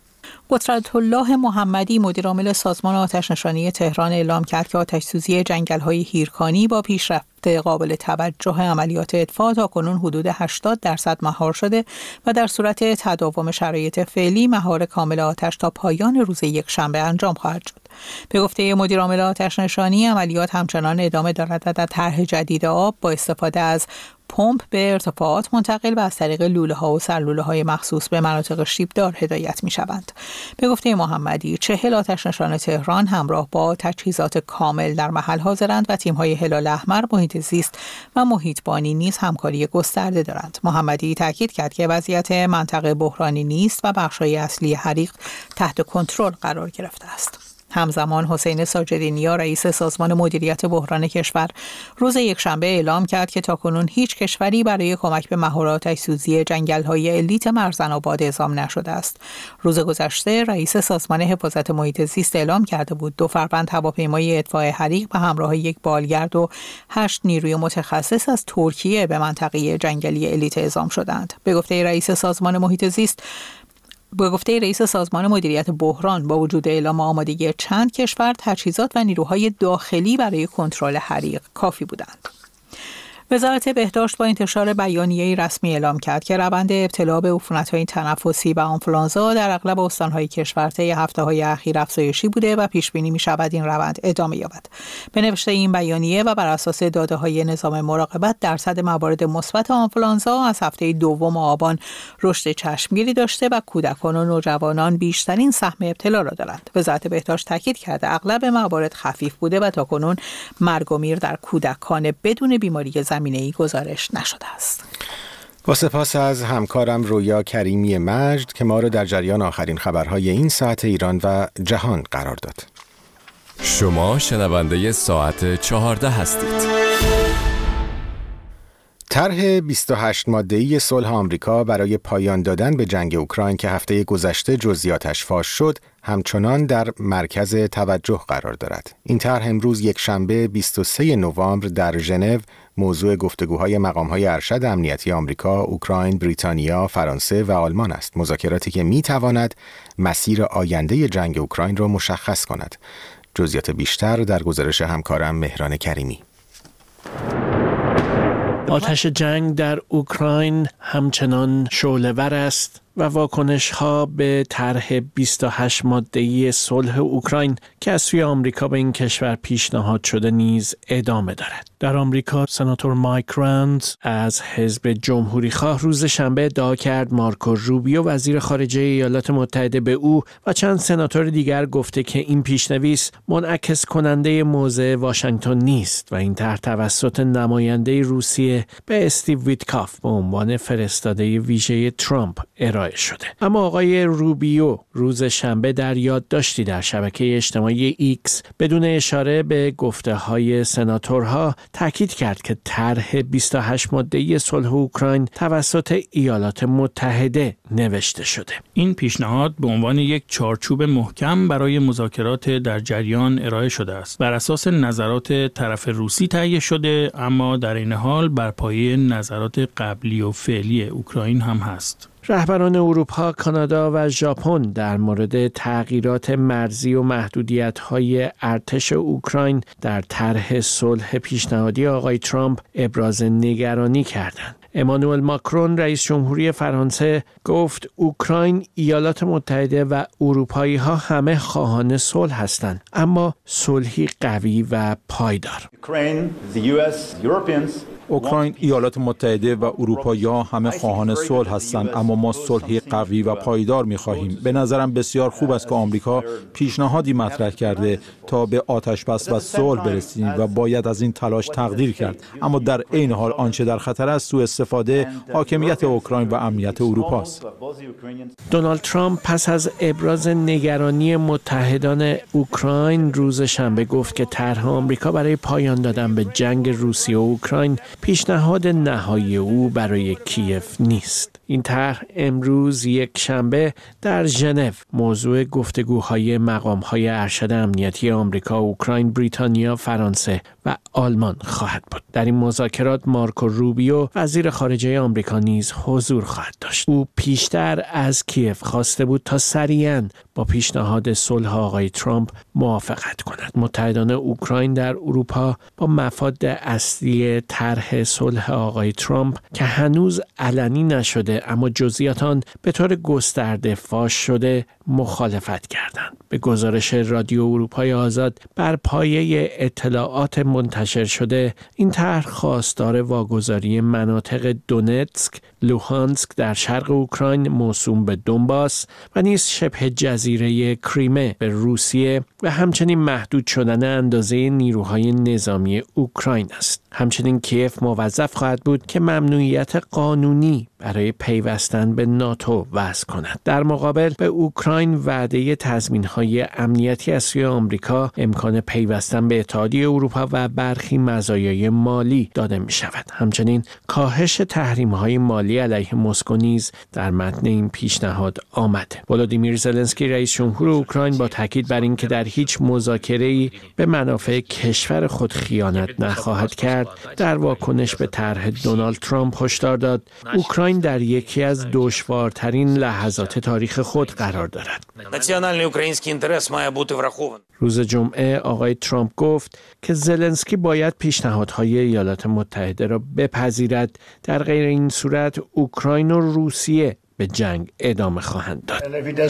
S3: قدرت‌الله محمدی مدیرعامل سازمان آتش‌نشانی تهران اعلام کرد که آتش‌سوزی جنگل‌های هیرکانی با پیشرفت قابل توجه عملیات اطفاء تاکنون حدود هشتاد درصد مهار شده و در صورت تداوم شرایط فعلی مهار کامل آتش تا پایان روز یکشنبه انجام خواهد شد. به گفته مدیرعامل آتش‌نشانی، عملیات همچنان ادامه دارد و در طرح جدید آب با استفاده از پمپ به ارتفاعات منتقل و از طریق لوله‌ها و سرلوله‌های مخصوص به مناطق شیبدار هدایت می‌شوند. به گفته محمدی، چهل آتش‌نشان تهران همراه با تجهیزات کامل در محل حاضرند و تیم‌های هلال احمر، محیط زیست و محیطبانی نیز همکاری گسترده دارند. محمدی تاکید کرد که وضعیت منطقه بحرانی نیست و بخش‌های اصلی حریق تحت کنترل قرار گرفته است. همزمان حسین ساجدینیا رئیس سازمان مدیریت بحران کشور روز یکشنبه اعلام کرد که تاکنون هیچ کشوری برای کمک به مهار آتش‌سوزی جنگل‌های الیت مرزن‌آباد اعزام نشده است. روز گذشته رئیس سازمان حفاظت محیط زیست اعلام کرده بود دو فروند هواپیمای اطفاء حریق به همراه یک بالگرد و هشت نیروی متخصص از ترکیه به منطقه جنگلی الیت اعزام شدند. به گفته رئیس سازمان محیط زیست به گفته رئیس سازمان مدیریت بحران، با وجود اعلام آمادگی چند کشور، تجهیزات و نیروهای داخلی برای کنترل حریق کافی بودند. وزارت بهداشت با انتشار بیانیه‌ای رسمی اعلام کرد که روند ابتلا به عفونت‌های تنفسی و آنفولانزا در اغلب استان‌های کشور طی هفته‌های اخیر افزایشی بوده و پیش بینی می‌شود این روند ادامه یابد. به نوشته این بیانیه و بر اساس داده‌های نظام مراقبت، درصد موارد مثبت آنفولانزا از هفته دوم آبان رشد چشمگیری داشته و کودکان و نوجوانان بیشترین سهم ابتلا را دارند. وزارت بهداشت تاکید کرده اغلب موارد خفیف بوده و تاکنون مرگ و میر در کودکان بدون بیماری زمینه‌ای گزارش نشده است.
S2: با سپاس از همکارم رویا کریمی مجد که ما را در جریان آخرین خبرهای این ساعت ایران و جهان قرار داد.
S1: شما شنونده ساعت چهارده هستید.
S2: طرح بیست و هشت ماده‌ای صلح آمریکا برای پایان دادن به جنگ اوکراین که هفته گذشته جزئیاتش فاش شد، همچنان در مرکز توجه قرار دارد. این طرح امروز یک شنبه بیست و سوم نوامبر در ژنو موضوع گفتگوهای مقام‌های ارشد امنیتی آمریکا، اوکراین، بریتانیا، فرانسه و آلمان است. مذاکراتی که می‌تواند مسیر آینده جنگ اوکراین را مشخص کند. جزئیات بیشتر در گزارش همکارم مهران کریمی.
S20: آتش جنگ در اوکراین همچنان شعله‌ور است و واکنش‌ها به طرح بیست و هشت ماده‌ای صلح اوکراین که از سوی آمریکا به این کشور پیشنهاد شده نیز ادامه دارد. در آمریکا سناتور مایک رند از حزب جمهوری‌خواه روز شنبه ادعا کرد مارکو روبیو وزیر خارجه ایالات متحده به او و چند سناتور دیگر گفته که این پیشنویس منعکس کننده موضع واشنگتن نیست و این طرح توسط نماینده روسیه به استیو ویتکاف به عنوان فرستاده ویژه ترامپ ارائه شده. اما آقای روبیو روز شنبه در یادداشتی در شبکه اجتماعی ایکس بدون اشاره به گفته‌های سناتورها تاکید کرد که طرح بیست و هشت ماده‌ای صلح اوکراین توسط ایالات متحده نوشته شده.
S21: این پیشنهاد به عنوان یک چارچوب محکم برای مذاکرات در جریان ارائه شده است. بر اساس نظرات طرف روسی تهیه شده، اما در این حال بر پایه نظرات قبلی و فعلی اوکراین هم هست.
S20: رهبران اروپا، کانادا و ژاپن در مورد تغییرات مرزی و محدودیت‌های ارتش اوکراین در طرح صلح پیشنهادی آقای ترامپ ابراز نگرانی کردند. امانوئل ماکرون رئیس جمهوری فرانسه گفت اوکراین، ایالات متحده و اروپایی ها همه خواهان صلح هستند، اما صلحی قوی و پایدار.
S22: اوکراین، ایالات متحده و اروپایی‌ها همه خواهان صلح هستند، اما ما صلحی قوی و پایدار می‌خواهیم. به نظرم بسیار خوب است که آمریکا پیشنهادی مطرح کرده تا به آتش‌بس و صلح برسیم و باید از این تلاش تقدیر کرد. اما در عین حال آنچه در خطر است سوء استفاده حاکمیت اوکراین و امنیت اروپا است.
S20: دونالد ترامپ پس از ابراز نگرانی متحدان اوکراین روز شنبه گفت که طرح آمریکا برای پایان دادن به جنگ روسیه و اوکراین پیشنهاد نهایی او برای کیف نیست. این طرح امروز یک شنبه در ژنو موضوع گفتگوهای مقام‌های ارشد امنیتی آمریکا، اوکراین، بریتانیا، فرانسه و آلمان خواهد بود. در این مذاکرات مارکو روبیو وزیر خارجه آمریکا نیز حضور خواهد داشت. او پیشتر از کیف خواسته بود تا سریعاً با پیشنهاد صلح آقای ترامپ موافقت کند. متحدان اوکراین در اروپا با مفاد اصلی طرح صلح آقای ترامپ که هنوز علنی نشده اما جزئیات آن به طور گسترده فاش شده مخالفت کردند. به گزارش رادیو اروپای آزاد بر پایه اطلاعات منتشر شده، این طرح خواستار واگذاری مناطق دونتسک، لوهانسک در شرق اوکراین موسوم به دونباس و نیز شبه جزیره کریمه به روسیه و همچنین محدود شدن اندازه نیروهای نظامی اوکراین است. همچنین کیف موظف خواهد بود که ممنوعیت قانونی برای پیوستن به ناتو وضع کند. در مقابل به اوکراین وعده تضمین‌های امنیتی از سوی آمریکا، امکان پیوستن به اتحادیه اروپا و برخی مزایای مالی داده می‌شود. همچنین کاهش تحریم‌های مالی علیه مسکو نیز در متن این پیشنهاد آمده. ولودیمیر زلنسکی رئیس جمهور اوکراین با تاکید بر اینکه در هیچ مذاکره‌ای به منافع کشور خود خیانت نخواهد کرد، در واکنش به طرح دونالد ترامپ هشدار داد اوکراین در یکی از دشوارترین لحظات تاریخ خود قرار دارد. روز جمعه آقای ترامپ گفت که زلنسکی باید پیشنهادهای ایالات متحده را بپذیرد، در غیر این صورت اوکراین و روسیه به جنگ ادامه خواهند داد.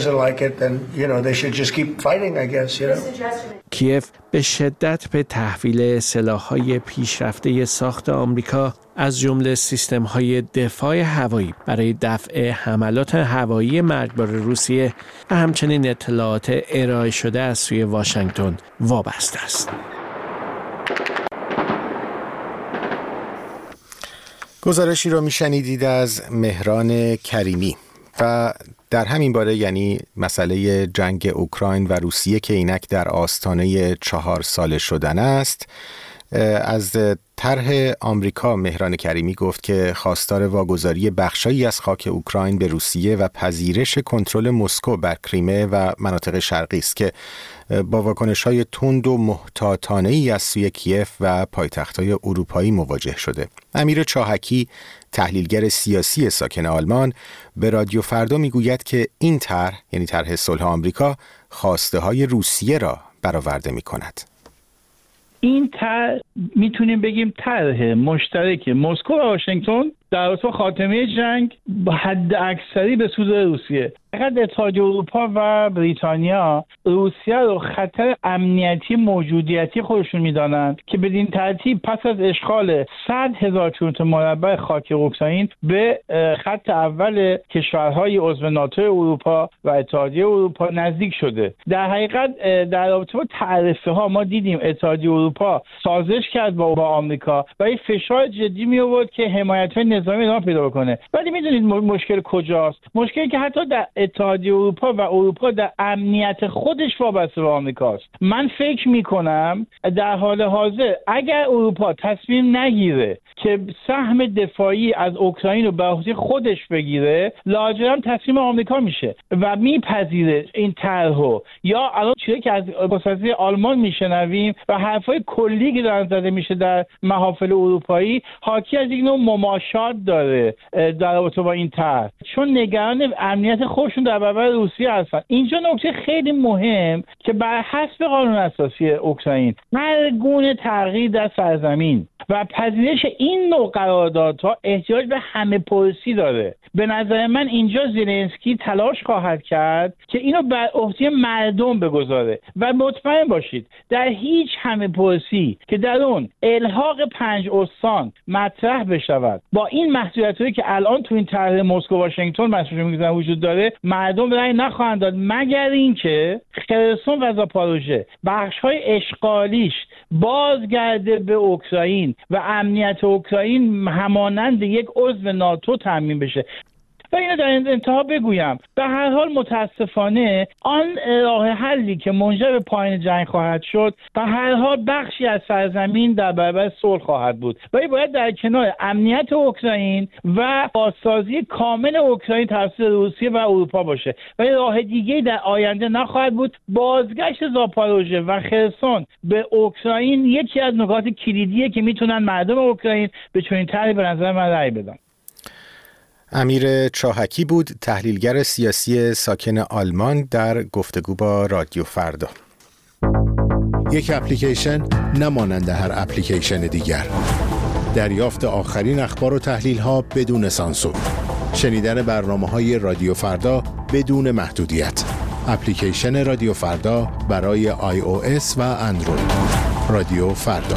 S20: کیف به شدت به تحویل سلاح‌های پیشرفته ساخت آمریکا از جمله سیستم‌های دفاع هوایی برای دفع حملات هوایی مرگبار روسیه و همچنین اطلاعات ارائه شده از سوی واشنگتن وابسته است.
S2: گزارشی رو میشنیدید از مهران کریمی. و در همین باره، یعنی مسئله جنگ اوکراین و روسیه که اینک در آستانه چهار ساله شدن است، از طرح آمریکا مهران کریمی گفت که خواستار واگذاری بخشایی از خاک اوکراین به روسیه و پذیرش کنترل مسکو بر کریمه و مناطق شرقی است که با واکنش‌های تند و محتاطانه‌ای از سوی کیف و پایتخت‌های اروپایی مواجه شده. امیر چاهکی، تحلیلگر سیاسی ساکن آلمان، به رادیو فردا میگوید که این طرح، یعنی طرح صلح آمریکا، خواسته‌های روسیه را برآورده می‌کند.
S4: این طرح میتونیم بگیم طرح مشترک مسکو و واشنگتن در رابطه خاتمه جنگ با حد اکثری به سود روسیه. فقط اتحادیه اروپا و بریتانیا روسیه رو خطر امنیتی موجودیتی خودشون میدانند که بدین ترتیب پس از اشغال صد هزار کیلومتر مربع خاک اوکراین به خط اول کشورهای عضو ناتو اروپا و اتحادیه اروپا نزدیک شده. در حقیقت در رابطه با تعرفه ها ما دیدیم اتحادیه اروپا سازش کرد با, با آمریکا و این فشار جدی می آورد که حمایت‌های نظامی ادامه پیدا کنه. ولی میدونید مشکل کجاست؟ مشکلی که حتی در اتحادیه اروپا و اروپا در امنیت خودش وابسته به آمریکاست. من فکر میکنم در حال حاضر اگر اروپا تصمیم نگیره که سهم دفاعی از اوکراین رو به عهده خودش بگیره، لاجرم تصمیم آمریکا میشه و میپذیره این طرحو. یا الان چیزی که از مؤسسه آلمان میشنویم و حرفای کلی که دارن زده میشه در محافل اروپایی حاکی از یک نوع مماشات داره در رابطه با این طرح، چون نگران امنیت خودشون در برابر روسیه هستن. اینجا نکته خیلی مهم که بر حسب قانون اساسی اوکراین هر گونه تغییر در سرزمین و پذیرش این نوع قراردادها احتیاج به همه پرسی داره. به نظر من اینجا زلنسکی تلاش خواهد کرد که اینو بر عهده مردم بگذاره و مطمئن باشید در هیچ همه پرسی که در اون الحاق پنج استان مطرح بشود با این محدودیتایی که الان تو این طرح مسکو واشنگتن مسئله میگذارن وجود داره، مردم رأی نخواهند داد مگر اینکه خرسون و زاپاروژه بخش‌های اشغالیش بازگرده به اوکراین و امنیت اوکراین همانند یک عضو ناتو تامین بشه. و اینو در انتها بگویم به هر حال متاسفانه آن راه حلی که منجر به پایان جنگ خواهد شد به هر حال بخشی از سرزمین در برابر صلح خواهد بود. ولی باید در کنار امنیت اوکراین و بازسازی کامل اوکراین توسط روسیه و اروپا باشه. ولی راه دیگه‌ای در آینده نخواهد بود. بازگشت زاپاروژه و خرسون به اوکراین یکی از نکات کلیدیه که میتونن مردم اوکراین به چنین طرحی به نظر من رأی بدن.
S2: امیر چاهکی بود، تحلیلگر سیاسی ساکن آلمان، در گفتگو با رادیو فردا.
S8: یک اپلیکیشن نمانند هر اپلیکیشن دیگر. دریافت آخرین اخبار و تحلیل ها بدون سانسور. شنیدن برنامه‌های رادیو فردا بدون محدودیت. اپلیکیشن رادیو فردا برای آی او اس و اندروید. رادیو فردا.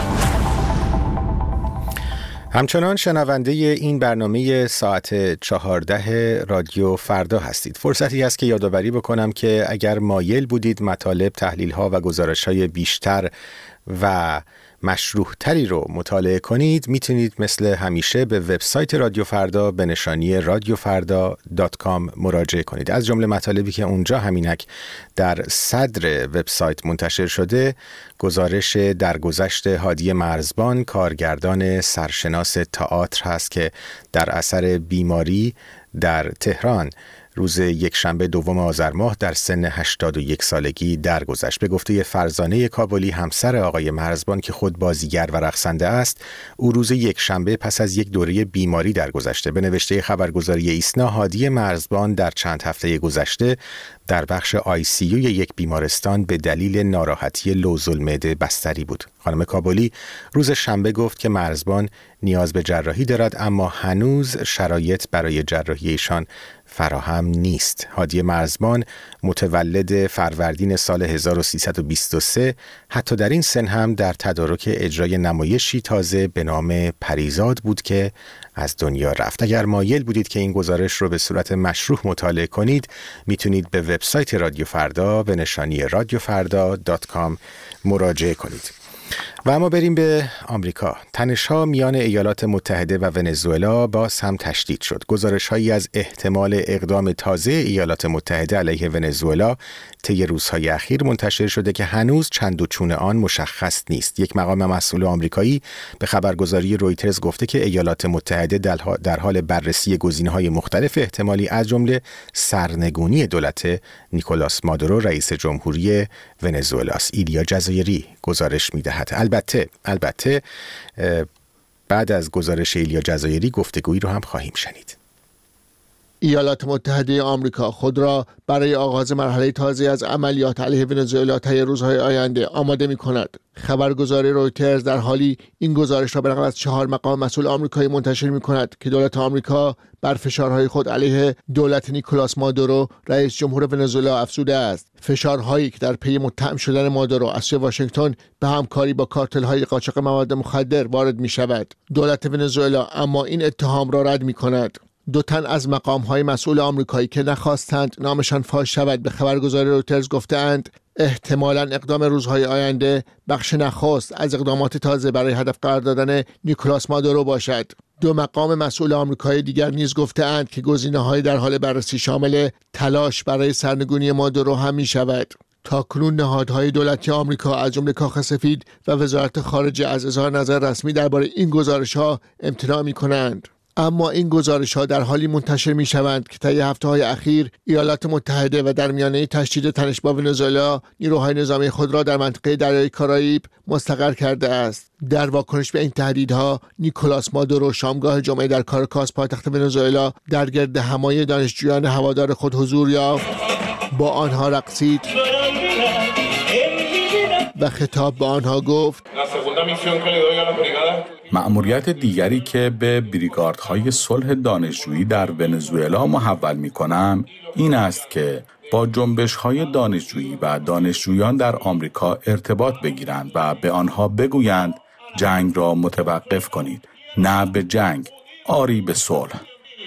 S2: همچنان شنونده این برنامه ساعت چهارده رادیو فردا هستید. فرصتی است که یادآوری بکنم که اگر مایل بودید مطالب، تحلیل‌ها و گزارش‌های بیشتر و مشروح‌تری رو مطالعه کنید، میتونید مثل همیشه به وبسایت رادیو فردا به نشانی رادیو فردا دات کام مراجعه کنید. از جمله مطالبی که اونجا همینک در صدر وبسایت منتشر شده، گزارش درگذشت هادی مرزبان، کارگردان سرشناس تئاتر هست که در اثر بیماری در تهران روز یکشنبه دوم آذر ماه در سن هشتاد و یک سالگی درگذشت. به گفته فرزانه کابلی، همسر آقای مرزبان که خود بازیگر و رقصنده است، او روز یکشنبه پس از یک دوره بیماری درگذشته. به نوشته خبرگزاری ایسنا، هادی مرزبان در چند هفته گذشته در بخش آی سی یو یک بیمارستان به دلیل ناراحتی لوزالمعده بستری بود. خانم کابلی روز شنبه گفت که مرزبان نیاز به جراحی دارد اما هنوز شرایط برای جراحی ایشان فراهم نیست. هادی مرزبان متولد فروردین سال هزار و سیصد و بیست و سه حتی در این سن هم در تدارک اجرای نمایشی تازه به نام پریزاد بود که از دنیا رفت. اگر مایل بودید که این گزارش رو به صورت مشروح مطالعه کنید، میتونید به وبسایت رادیو فردا به نشانی رادیو فردا دات کام مراجعه کنید. و اما بریم به آمریکا. تنش‌ها میان ایالات متحده و ونزوئلا باز هم تشدید شد. گزارش‌هایی از احتمال اقدام تازه ایالات متحده علیه ونزوئلا طی روزهای اخیر منتشر شده که هنوز چند و چون آن مشخص نیست. یک مقام مسئول آمریکایی به خبرگزاری رویترز گفته که ایالات متحده در حال بررسی گزینه‌های مختلف احتمالی از جمله سرنگونی دولت نیکولاس مادورو رئیس جمهوری ونزوئلا است. ایلیا جزایری گزارش می‌دهد. البته البته بعد از گزارش ایلیا جزایری گفتگویی رو هم خواهیم شنید.
S6: ایالات متحده آمریکا خود را برای آغاز مرحله تازه از عملیات علیه ونزوئلا طی روزهای آینده آماده می‌کند. خبرگزاری رویترز در حالی این گزارش را به نقل از چهار مقام مسئول آمریکایی منتشر می‌کند که دولت آمریکا بر فشارهای خود علیه دولت نیکولاس مادورو رئیس جمهور ونزوئلا افزوده است. فشارهایی که در پی متهم شدن مادورو از سوی واشنگتن به همکاری با کارتل‌های قاچاق مواد مخدر وارد می‌شود. دولت ونزوئلا اما این اتهام را رد می‌کند. دو تن از مقام‌های مسئول آمریکایی که نخواستند نامشان فاش شود به خبرگزاری رویترز گفته‌اند احتمالاً اقدام روزهای آینده بخش نخست از اقدامات تازه برای هدف قرار دادن نیکولاس مادورو باشد. دو مقام مسئول آمریکایی دیگر نیز گفته‌اند که گزینه‌های در حال بررسی شامل تلاش برای سرنگونی مادورو هم می‌شود. تاکنون نهادهای دولتی آمریکا از جمله کاخ سفید و وزارت خارجه از اظهار نظر رسمی درباره این گزارش‌ها امتناع می‌کنند. اما این گزارش‌ها در حالی منتشر می‌شوند که طی هفته‌های اخیر ایالات متحده و در میانه تشدید تنش با ونزوئلا نیروهای نظامی خود را در منطقه دریای کارائیب مستقر کرده است. در واکنش به این تهدیدها نیکولاس مادورو شامگاه جمعه در کاراکاس پایتخت ونزوئلا در گرد همای دانشجویان هوادار خود حضور یافت، با آنها رقصید و خطاب به آنها گفت
S9: مأموریت دیگری که به بریگاردهای صلح دانشجویی در ونزوئلا محول می‌کنم این است که با جنبش‌های دانشجویی و دانشجویان در آمریکا ارتباط بگیرند و به آنها بگویند جنگ را متوقف کنید، نه به جنگ، آری به صلح.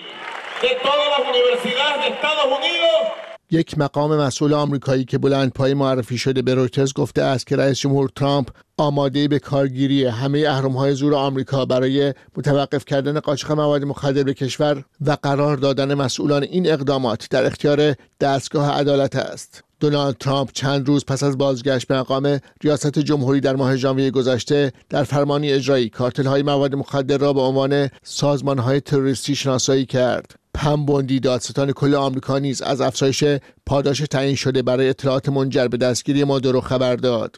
S6: یک مقام مسئول آمریکایی که بلندپایه معرفی شده به رویترز گفته است که رئیس جمهور ترامپ آماده به کارگیری همه اهرم‌های زور آمریکا برای متوقف کردن قاچاق مواد مخدر به کشور و قرار دادن مسئولان این اقدامات در اختیار دستگاه عدالت است. دونالد ترامپ چند روز پس از بازگشت به مقام ریاست جمهوری در ماه ژانویه گذشته در فرمانی اجرایی کارتل‌های مواد مخدر را به عنوان سازمان‌های تروریستی شناسایی کرد. پم بوندی دادستان کل آمریکا نیز از افزایش پاداش تعیین شده برای اطلاعات منجر به دستگیری مادورو خبر داد.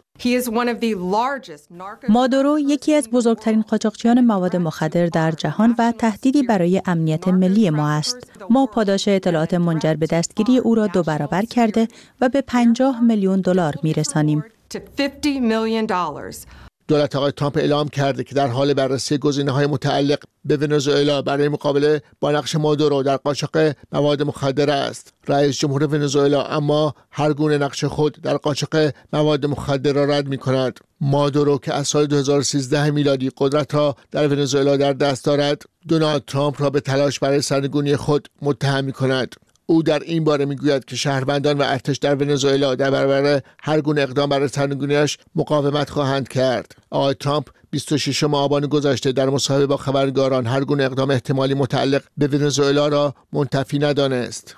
S23: مادورو یکی از بزرگترین قاچاقچیان مواد مخدر در جهان و تهدیدی برای امنیت ملی ما است. ما پاداش اطلاعات منجر به دستگیری او را دو برابر کرده و به پنجاه میلیون دلار میرسانیم.
S6: دولت آقای ترامپ اعلام کرده که در حال بررسی گزینه‌های متعلق به ونزوئلا برای مقابله با نقش مادورو در قاچاق مواد مخدر است. رئیس جمهور ونزوئلا اما هر گونه نقش خود در قاچاق مواد مخدر را رد می‌کند. مادورو که از سال دو هزار و سیزده میلادی قدرت را در ونزوئلا در دست دارد، دونالد ترامپ را به تلاش برای سرنگونی خود متهم می‌کند. او در این باره میگوید که شهروندان و ارتش در ونزوئلا در برابر هر گونه اقدام برای سرنگونی‌اش مقاومت خواهند کرد. آقای ترامپ بیست و ششم آبان گذشته در مصاحبه با خبرنگاران هر گونه اقدام احتمالی متعلق به ونزوئلا را منتفی ندانست.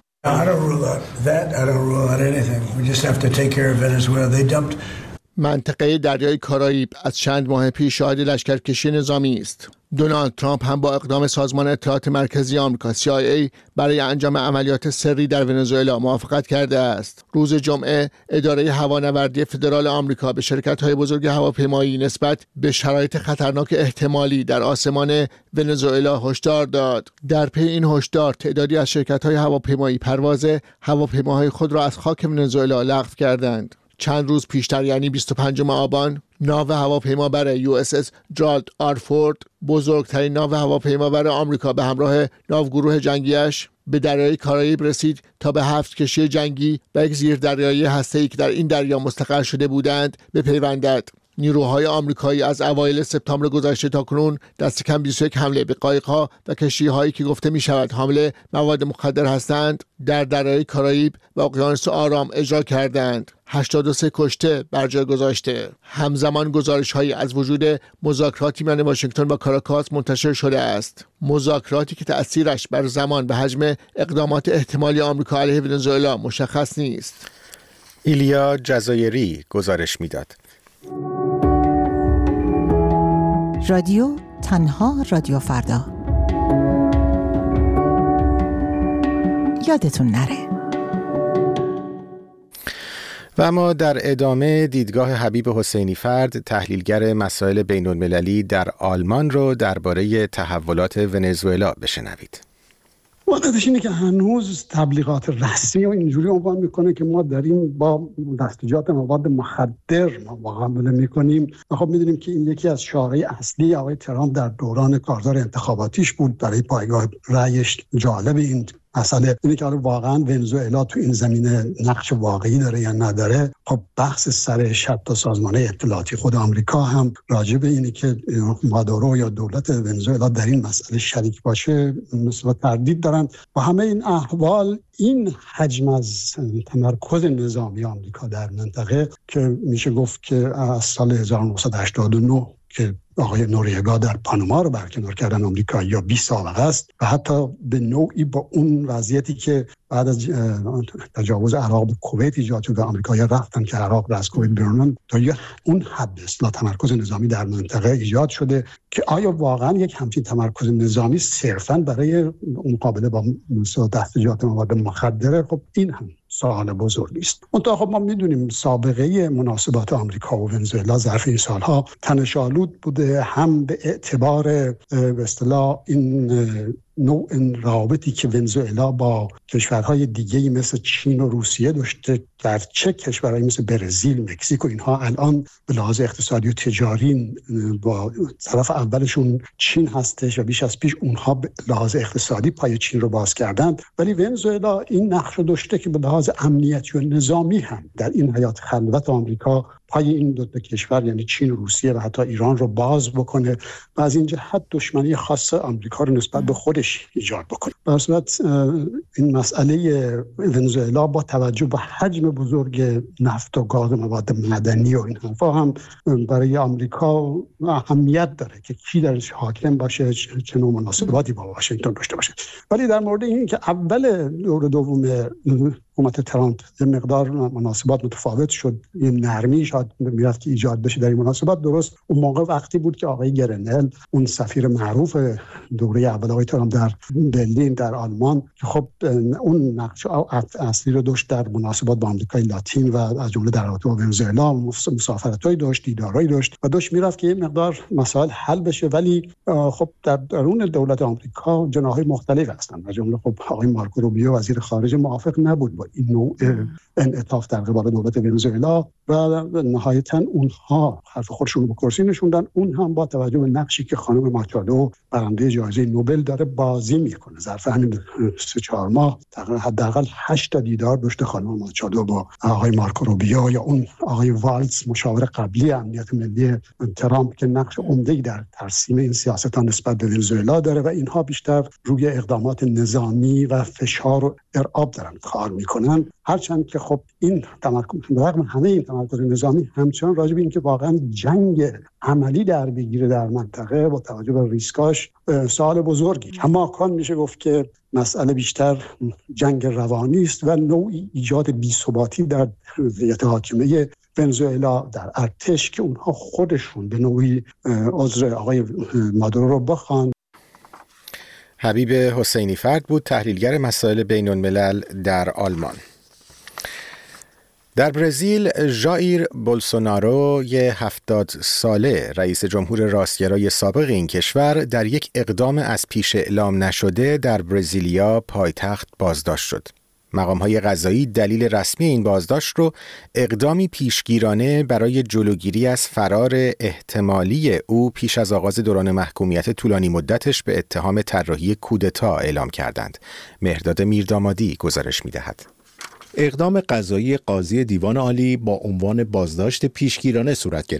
S6: منطقه دریای کارائیب از چند ماه پیش شاهد لشکرکشی نظامی است. دونالد ترامپ هم با اقدام سازمان اطلاعات مرکزی آمریکا سی آی ای برای انجام عملیات سری در ونزوئلا موافقت کرده است. روز جمعه اداره هوانوردی فدرال آمریکا به شرکت‌های بزرگ هواپیمایی نسبت به شرایط خطرناک احتمالی در آسمان ونزوئلا هشدار داد. در پی این هشدار تعدادی از شرکت‌های هواپیمایی پرواز هواپیماهای خود را از خاک ونزوئلا لغو کردند. چند روز پیشتر یعنی بیست و پنجم آبان ناو هواپیمابر یو اس اس جرالد آر فورد، بزرگترین ناو هواپیمابر آمریکا، به همراه ناوگروه جنگیش به دریای کارائیب رسید تا به هفت کشتی جنگی و یک زیردریایی هسته‌ای که در این دریا مستقر شده بودند بپیوندد. نیروهای آمریکایی از اوایل سپتامبر گذشته تا کنون دست کم بیست و یک حمله به قایق‌ها و کشتی‌هایی که گفته می‌شود حامل مواد مخدر هستند در دریای کارائیب و اقیانوس آرام اجرا کردند. هشتاد و سه کشته بر جای گذاشته. همزمان گزارش‌هایی از وجود مذاکراتی میان واشنگتن و کاراکاس منتشر شده است. مذاکراتی که تأثیرش بر زمان به حجم اقدامات احتمالی آمریکا علیه ونزوئلا مشخص نیست.
S2: ایلیا جزایری گزارش میداد.
S7: رادیو تنها رادیو فردا. یادتون نره.
S2: و اما در ادامه دیدگاه حبیب حسینی فرد، تحلیلگر مسائل بین المللی در آلمان رو درباره تحولات ونزوئلا بشنوید.
S10: واقعیتش اینه که هنوز تبلیغات رسمی و اینجوری عنوان میکنه که ما داریم با دستجات مواد مخدر مقابله میکنیم. خب میدونیم که این یکی از شعارهای اصلی آقای ترامپ در دوران کارزار انتخاباتیش بود. برای پایگاه رأیش جالب این مسئله اینه که واقعا ونزوئلا تو این زمینه نقش واقعی داره یا نداره. خب بحث سرش حتی سازمان اطلاعاتی خود آمریکا هم راجع به اینه که مادورو یا دولت ونزوئلا در این مسئله شریک باشه مثلا تردید دارن. و همه این احوال این حجم از تمرکز نظامی آمریکا در منطقه که میشه گفت که از سال هزار و نهصد و هشتاد و نه که آقای نوریگا در پاناما رو برکنار کردن آمریکا یا بیست سابقه است و حتی به نوعی با اون وضعیتی که بعد از تجاوز عراق به کویت ایجاد شد و آمریکایی‌ها رفتن که عراق را از کویت برونن تا یه اون حد اصلا تمرکز نظامی در منطقه ایجاد شده که آیا واقعا یک همچین تمرکز نظامی صرفاً برای مقابله با دستجات مواد مخدره؟ خب این هم سوال بزرگی است. منتها خب ما میدونیم سابقه مناسبات آمریکا و ونزوئلا ظرف این سالها تنش‌آلود بوده، هم به اعتبار به اصطلاح این نوع روابطی که ونزوئلا با کشورهای دیگه‌ای مثل چین و روسیه داشته، در چه کشورهایی مثل برزیل، مکزیک و اینها الان به لحاظ اقتصادی و تجاری با طرف اولشون چین هستش و بیش از پیش اونها به لحاظ اقتصادی پای چین رو باز کردند. ولی ونزوئلا این نقش رو داشته که به لحاظ امنیتی و نظامی هم در این حیات خلوت آمریکا پای این دو تا کشور یعنی چین و روسیه و حتی ایران رو باز بکنه و از این جهت دشمنی خاص آمریکا رو نسبت به خودش ایجاد بکنه. در صورت این مسئله ونزوئلا با توجه به حجم بزرگ نفت و گاز و مواد معدنی و این حرفا هم برای آمریکا اهمیت داره که کی درش حاکم باشه، چه نوع مناسباتی با واشنگتن داشته باشه. ولی در مورد این که اول دور دوم حکومت ترامپ یه مقدار مناسبات متفاوت شد، یه نرمی شاید میرفت که ایجاد بشه در این مناسبات، درست اون موقع وقتی بود که آقای گرنل اون سفیر معروف دوره اول آقای ترامپ در برلین در آلمان که خب اون نقش اصلی رو داشت در مناسبات با آمریکای لاتین و از جمله در رابطه با ونزوئلا مسافرتایی داشت، دیدارایی داشت و داشت میرفت که یه مقدار مسائل حل بشه. ولی خب در درون دولت آمریکا جناح‌های مختلف هستن، از جمله خب آقای مارکو روبیو وزیر خارجه موافق نبود با این نوع انعطاف در قبال دولت ونزوئلا و نهایتاً اونها حرف خودشون رو به کرسی نشوندن. اون هم با توجه به نقشی که خانم ماچادو برنده جایزه نوبل داره بازی میکنه، ظرف همین سه چهار ماه تقریبا حداقل هشت تا دیدار داشته خانم ماچادو با آقای مارکو روبیو یا اون آقای والتز مشاور قبلی امنیت ملی ترامپ که نقش عمده‌ای در ترسیم این سیاست‌ها نسبت به ونزوئلا داره و اینها بیشتر روی اقدامات نظامی و فشار و ارعاب دارن کار میکنن. هرچند که خب این تمرکز رغم همه این تمرکز نظامی همچنان راجع به این که واقعا جنگ عملی در بگیره در منطقه با توجه به ریسکاش سوال بزرگی. کماکان میشه گفت که مسئله بیشتر جنگ روانی است و نوعی ایجاد بی‌ثباتی در هیئت حاکمه ونزوئلا در ارتش که اونها خودشون به نوعی عذر آقای مادورو رو بخوان.
S2: حبیب حسینی فرد بود، تحلیلگر مسائل بین الملل در آلمان. در برزیل ژائیر بولسونارو یه هفتاد ساله رئیس جمهور راستگرای سابق این کشور در یک اقدام از پیش اعلام نشده در برزیلیا پایتخت بازداشت شد. مقام‌های قضایی دلیل رسمی این بازداشت رو اقدامی پیشگیرانه برای جلوگیری از فرار احتمالی او پیش از آغاز دوران محکومیت طولانی مدتش به اتهام طراحی کودتا اعلام کردند. مهرداد میردامادی گزارش می‌دهد.
S8: اقدام قضایی قاضی دیوان عالی با عنوان بازداشت پیشگیرانه صورت گرفت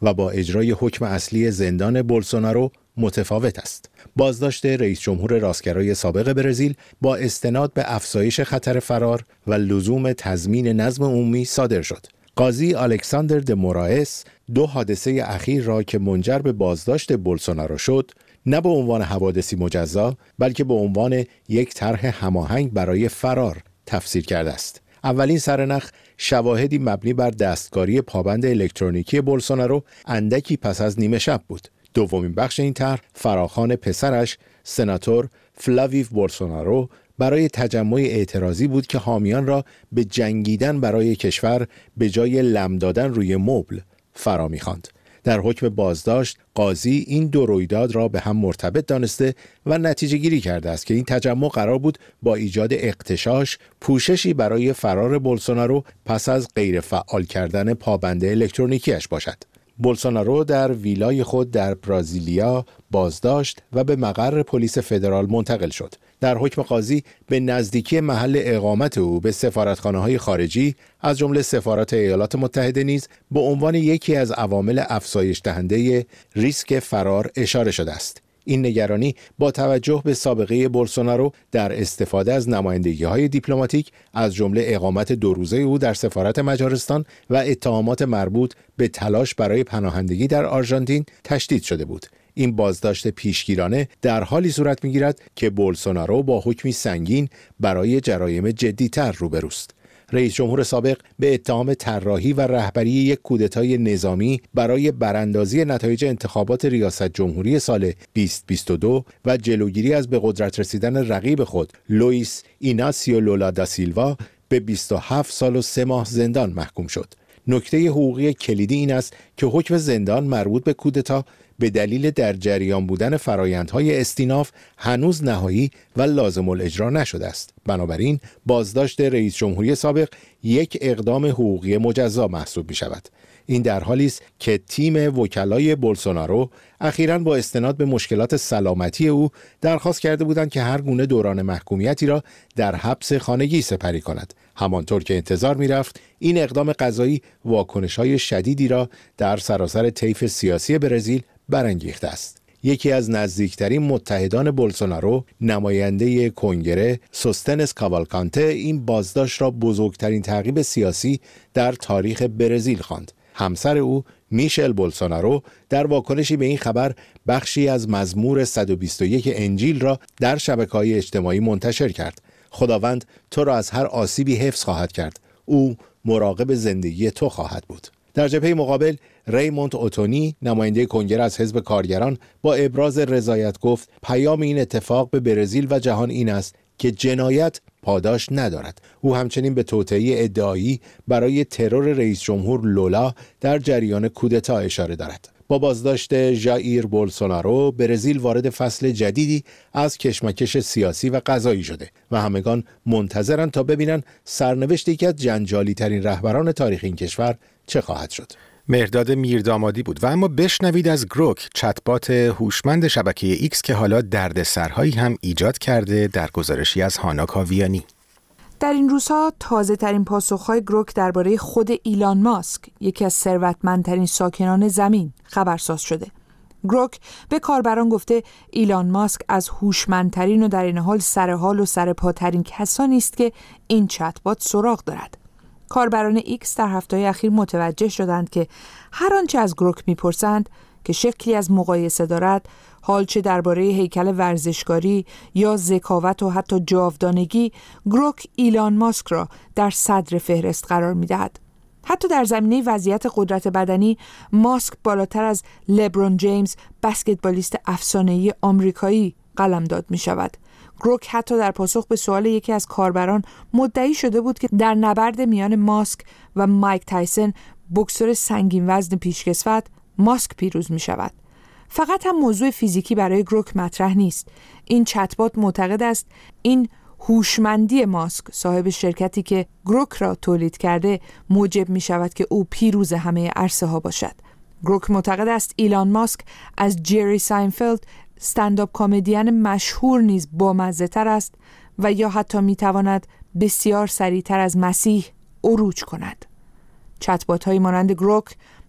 S8: و با اجرای حکم اصلی زندان بولسونارو متفاوت است. بازداشت رئیس جمهور راستگرای سابق برزیل با استناد به افزایش خطر فرار و لزوم تضمین نظم عمومی صادر شد. قاضی الکساندر د مورائس دو حادثه اخیر را که منجر به بازداشت بولسونارو شد، نه به عنوان حوادثی مجزا بلکه به عنوان یک طرح هماهنگ برای فرار تفسیر کرده است. اولین سرنخ شواهدی مبنی بر دستکاری پابند الکترونیکی بولسونارو اندکی پس از نیمه شب بود. دومین بخش این طرح فراخوان پسرش سناتور فلاویو بولسونارو برای تجمع اعتراضی بود که حامیان را به جنگیدن برای کشور به جای لم دادن روی مبل فرا می‌خواند. در حکم بازداشت قاضی این دو رویداد را به هم مرتبط دانسته و نتیجه گیری کرده است که این تجمع قرار بود با ایجاد اغتشاش پوششی برای فرار بولسونارو پس از غیر فعال کردن پابند الکترونیکیش باشد. بولسونارو در ویلای خود در برازیلیا بازداشت و به مقر پلیس فدرال منتقل شد. در حکم قاضی به نزدیکی محل اقامت او به سفارتخانه‌های خارجی از جمله سفارت ایالات متحده نیز به عنوان یکی از عوامل افزایش دهنده ریسک فرار اشاره شده است. این نگرانی با توجه به سابقه بولسونارو در استفاده از نمایندگی‌های دیپلماتیک از جمله اقامت دو روزه او در سفارت مجارستان و اتهامات مربوط به تلاش برای پناهندگی در آرژانتین تشدید شده بود. این بازداشت پیشگیرانه در حالی صورت می‌گیرد که بولسونارو با حکمی سنگین برای جرایم جدی‌تر روبروست. رئیس جمهور سابق به اتهام طراحی و رهبری یک کودتای نظامی برای براندازی نتایج انتخابات ریاست جمهوری سال بیست بیست و دو و جلوگیری از به قدرت رسیدن رقیب خود لوئیس ایناسیو لولا دا سیلوا به بیست و هفت سال و سه ماه زندان محکوم شد. نکته حقوقی کلیدی این است که حکم زندان مربوط به کودتا به دلیل در جریان بودن فرایندهای استیناف هنوز نهایی و لازم الاجرا نشده است. بنابراین بازداشت رئیس جمهوری سابق یک اقدام حقوقی مجزا محسوب می شود. این در حالی است که تیم وکلای بولسونارو اخیراً با استناد به مشکلات سلامتی او درخواست کرده بودند که هر گونه دوران محکومیتی را در حبس خانگی سپری کند. همانطور که انتظار می‌رفت این اقدام قضایی واکنش‌های شدیدی را در سراسر طیف سیاسی برزیل برانگیخته است. یکی از نزدیکترین متحدان بولسونارو، نماینده کنگره سوستنس کاوالکانته، این بازداشت را بزرگترین تعقیب سیاسی در تاریخ برزیل خواند. همسر او میشل بولسونارو در واکنشی به این خبر بخشی از مزمور صد و بیست و یک انجیل را در شبکه‌های اجتماعی منتشر کرد. خداوند تو را از هر آسیبی حفظ خواهد کرد. او مراقب زندگی تو خواهد بود. در جبهه مقابل ریموند اوتونی، نماینده کنگره از حزب کارگران، با ابراز رضایت گفت پیام این اتفاق به برزیل و جهان این است که جنایت پاداش ندارد. او همچنین به توطئه ادعایی برای ترور رئیس جمهور لولا در جریان کودتا اشاره دارد. با بازداشت ژائیر بولسونارو، برزیل وارد فصل جدیدی از کشمکش سیاسی و قضایی شده و همگان منتظرند تا ببینند سرنوشت یکی از جنجالی ترین رهبران تاریخ این کشور چه خواهد شد.
S2: مهرداد میردامادی بود. و اما بشنوید از گروک، چتبات هوشمند شبکه ایکس که حالا دردسرهایی هم ایجاد کرده، در گزارشی از هانا کاویانی.
S5: در این روزها تازه ترین پاسخهای گروک درباره خود ایلان ماسک، یکی از ثروتمندترین ساکنان زمین، خبرساز شده. گروک به کاربران گفته ایلان ماسک از هوشمندترین و در این حال سرحال و سرپاترین کسانی است که این چتبات سراغ دارد. کاربران ایکس در هفته‌های اخیر متوجه شدند که هر آنچه از گروک میپرسند که شکلی از مقایسه دارد، حال چه درباره هیکل ورزشکاری یا ذکاوت و حتی جاودانگی، گروک ایلان ماسک را در صدر فهرست قرار می‌دهد. حتی در زمینه وضعیت قدرت بدنی، ماسک بالاتر از لبرون جیمز، بسکتبالیست افسانه‌ای آمریکایی، قلمداد می‌شود. گروک حتی در پاسخ به سوال یکی از کاربران مدعی شده بود که در نبرد میان ماسک و مایک تایسون، بوکسور سنگین وزن پیشکسوت، ماسک پیروز می شود. فقط هم موضوع فیزیکی برای گروک مطرح نیست. این چتبات معتقد است این هوشمندی ماسک، صاحب شرکتی که گروک را تولید کرده، موجب می شود که او پیروز همه عرصه ها باشد. گروک معتقد است ایلان ماسک از جری ساینفلد، استندآپ کمدین مشهور نیز بامزه تر است و یا حتی می تواند بسیار سریعتر از مسیح عروج کند. چتبات های مانند گروک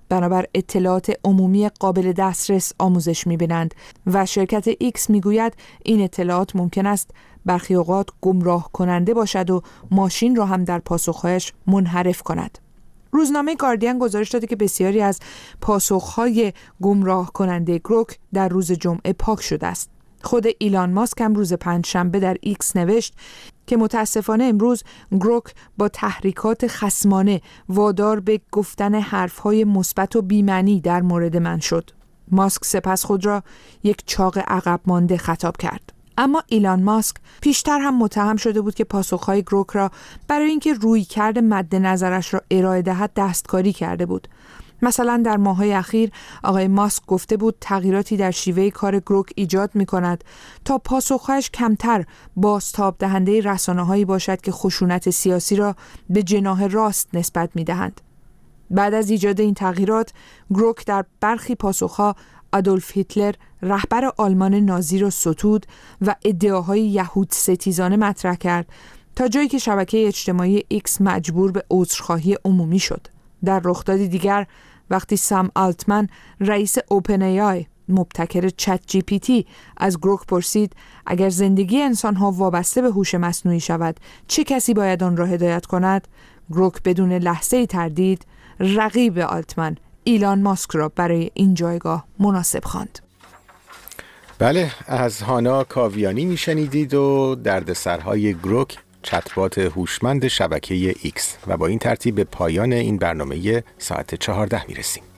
S5: بنابر اطلاعات عمومی قابل دسترس آموزش می‌بینند و شرکت ایکس میگوید این اطلاعات ممکن است برخی اوقات گمراه کننده باشد و ماشین را هم در پاسخهایش منحرف کند. روزنامه گاردین گزارش داده که بسیاری از پاسخهای گمراه کننده گروک در روز جمعه پاک شده است. خود ایلان ماسک هم روز پنجشنبه در ایکس نوشت که متاسفانه امروز گروک با تحریکات خصمانه وادار به گفتن حرفهای مثبت و بی‌معنی در مورد من شد. ماسک سپس خود را یک چاق عقب مانده خطاب کرد. اما ایلان ماسک پیشتر هم متهم شده بود که پاسخهای گروک را برای اینکه رویکرد مد نظرش را ارائه دهد دستکاری کرده بود. مثلا در ماه‌های اخیر آقای ماسک گفته بود تغییراتی در شیوه کار گروک ایجاد می‌کند تا پاسخهایش کمتر بازتاب دهنده رسانه‌هایی باشد که خشونت سیاسی را به جناح راست نسبت می‌دهند. بعد از ایجاد این تغییرات، گروک در برخی پاسخها آدولف هیتلر رهبر آلمان نازی را ستود و ادعاهای یهود ستیزانه مطرح کرد تا جایی که شبکه اجتماعی ایکس مجبور به عذرخواهی عمومی شد. در رخدادی دیگر وقتی سام آلتمن رئیس اوپن ای آی مبتکر چت جی پی تی از گروک پرسید اگر زندگی انسان‌ها وابسته به هوش مصنوعی شود چه کسی باید آن را هدایت کند؟ گروک بدون لحظه‌ای تردید رقیب آلتمن ایلان ماسک را برای این جایگاه مناسب خواند.
S2: بله، از هانا کاویانی میشنیدید و دردسرهای گروک، چتبات هوشمند شبکه ایکس، و با این ترتیب به پایان این برنامه ساعت چهارده میرسیم.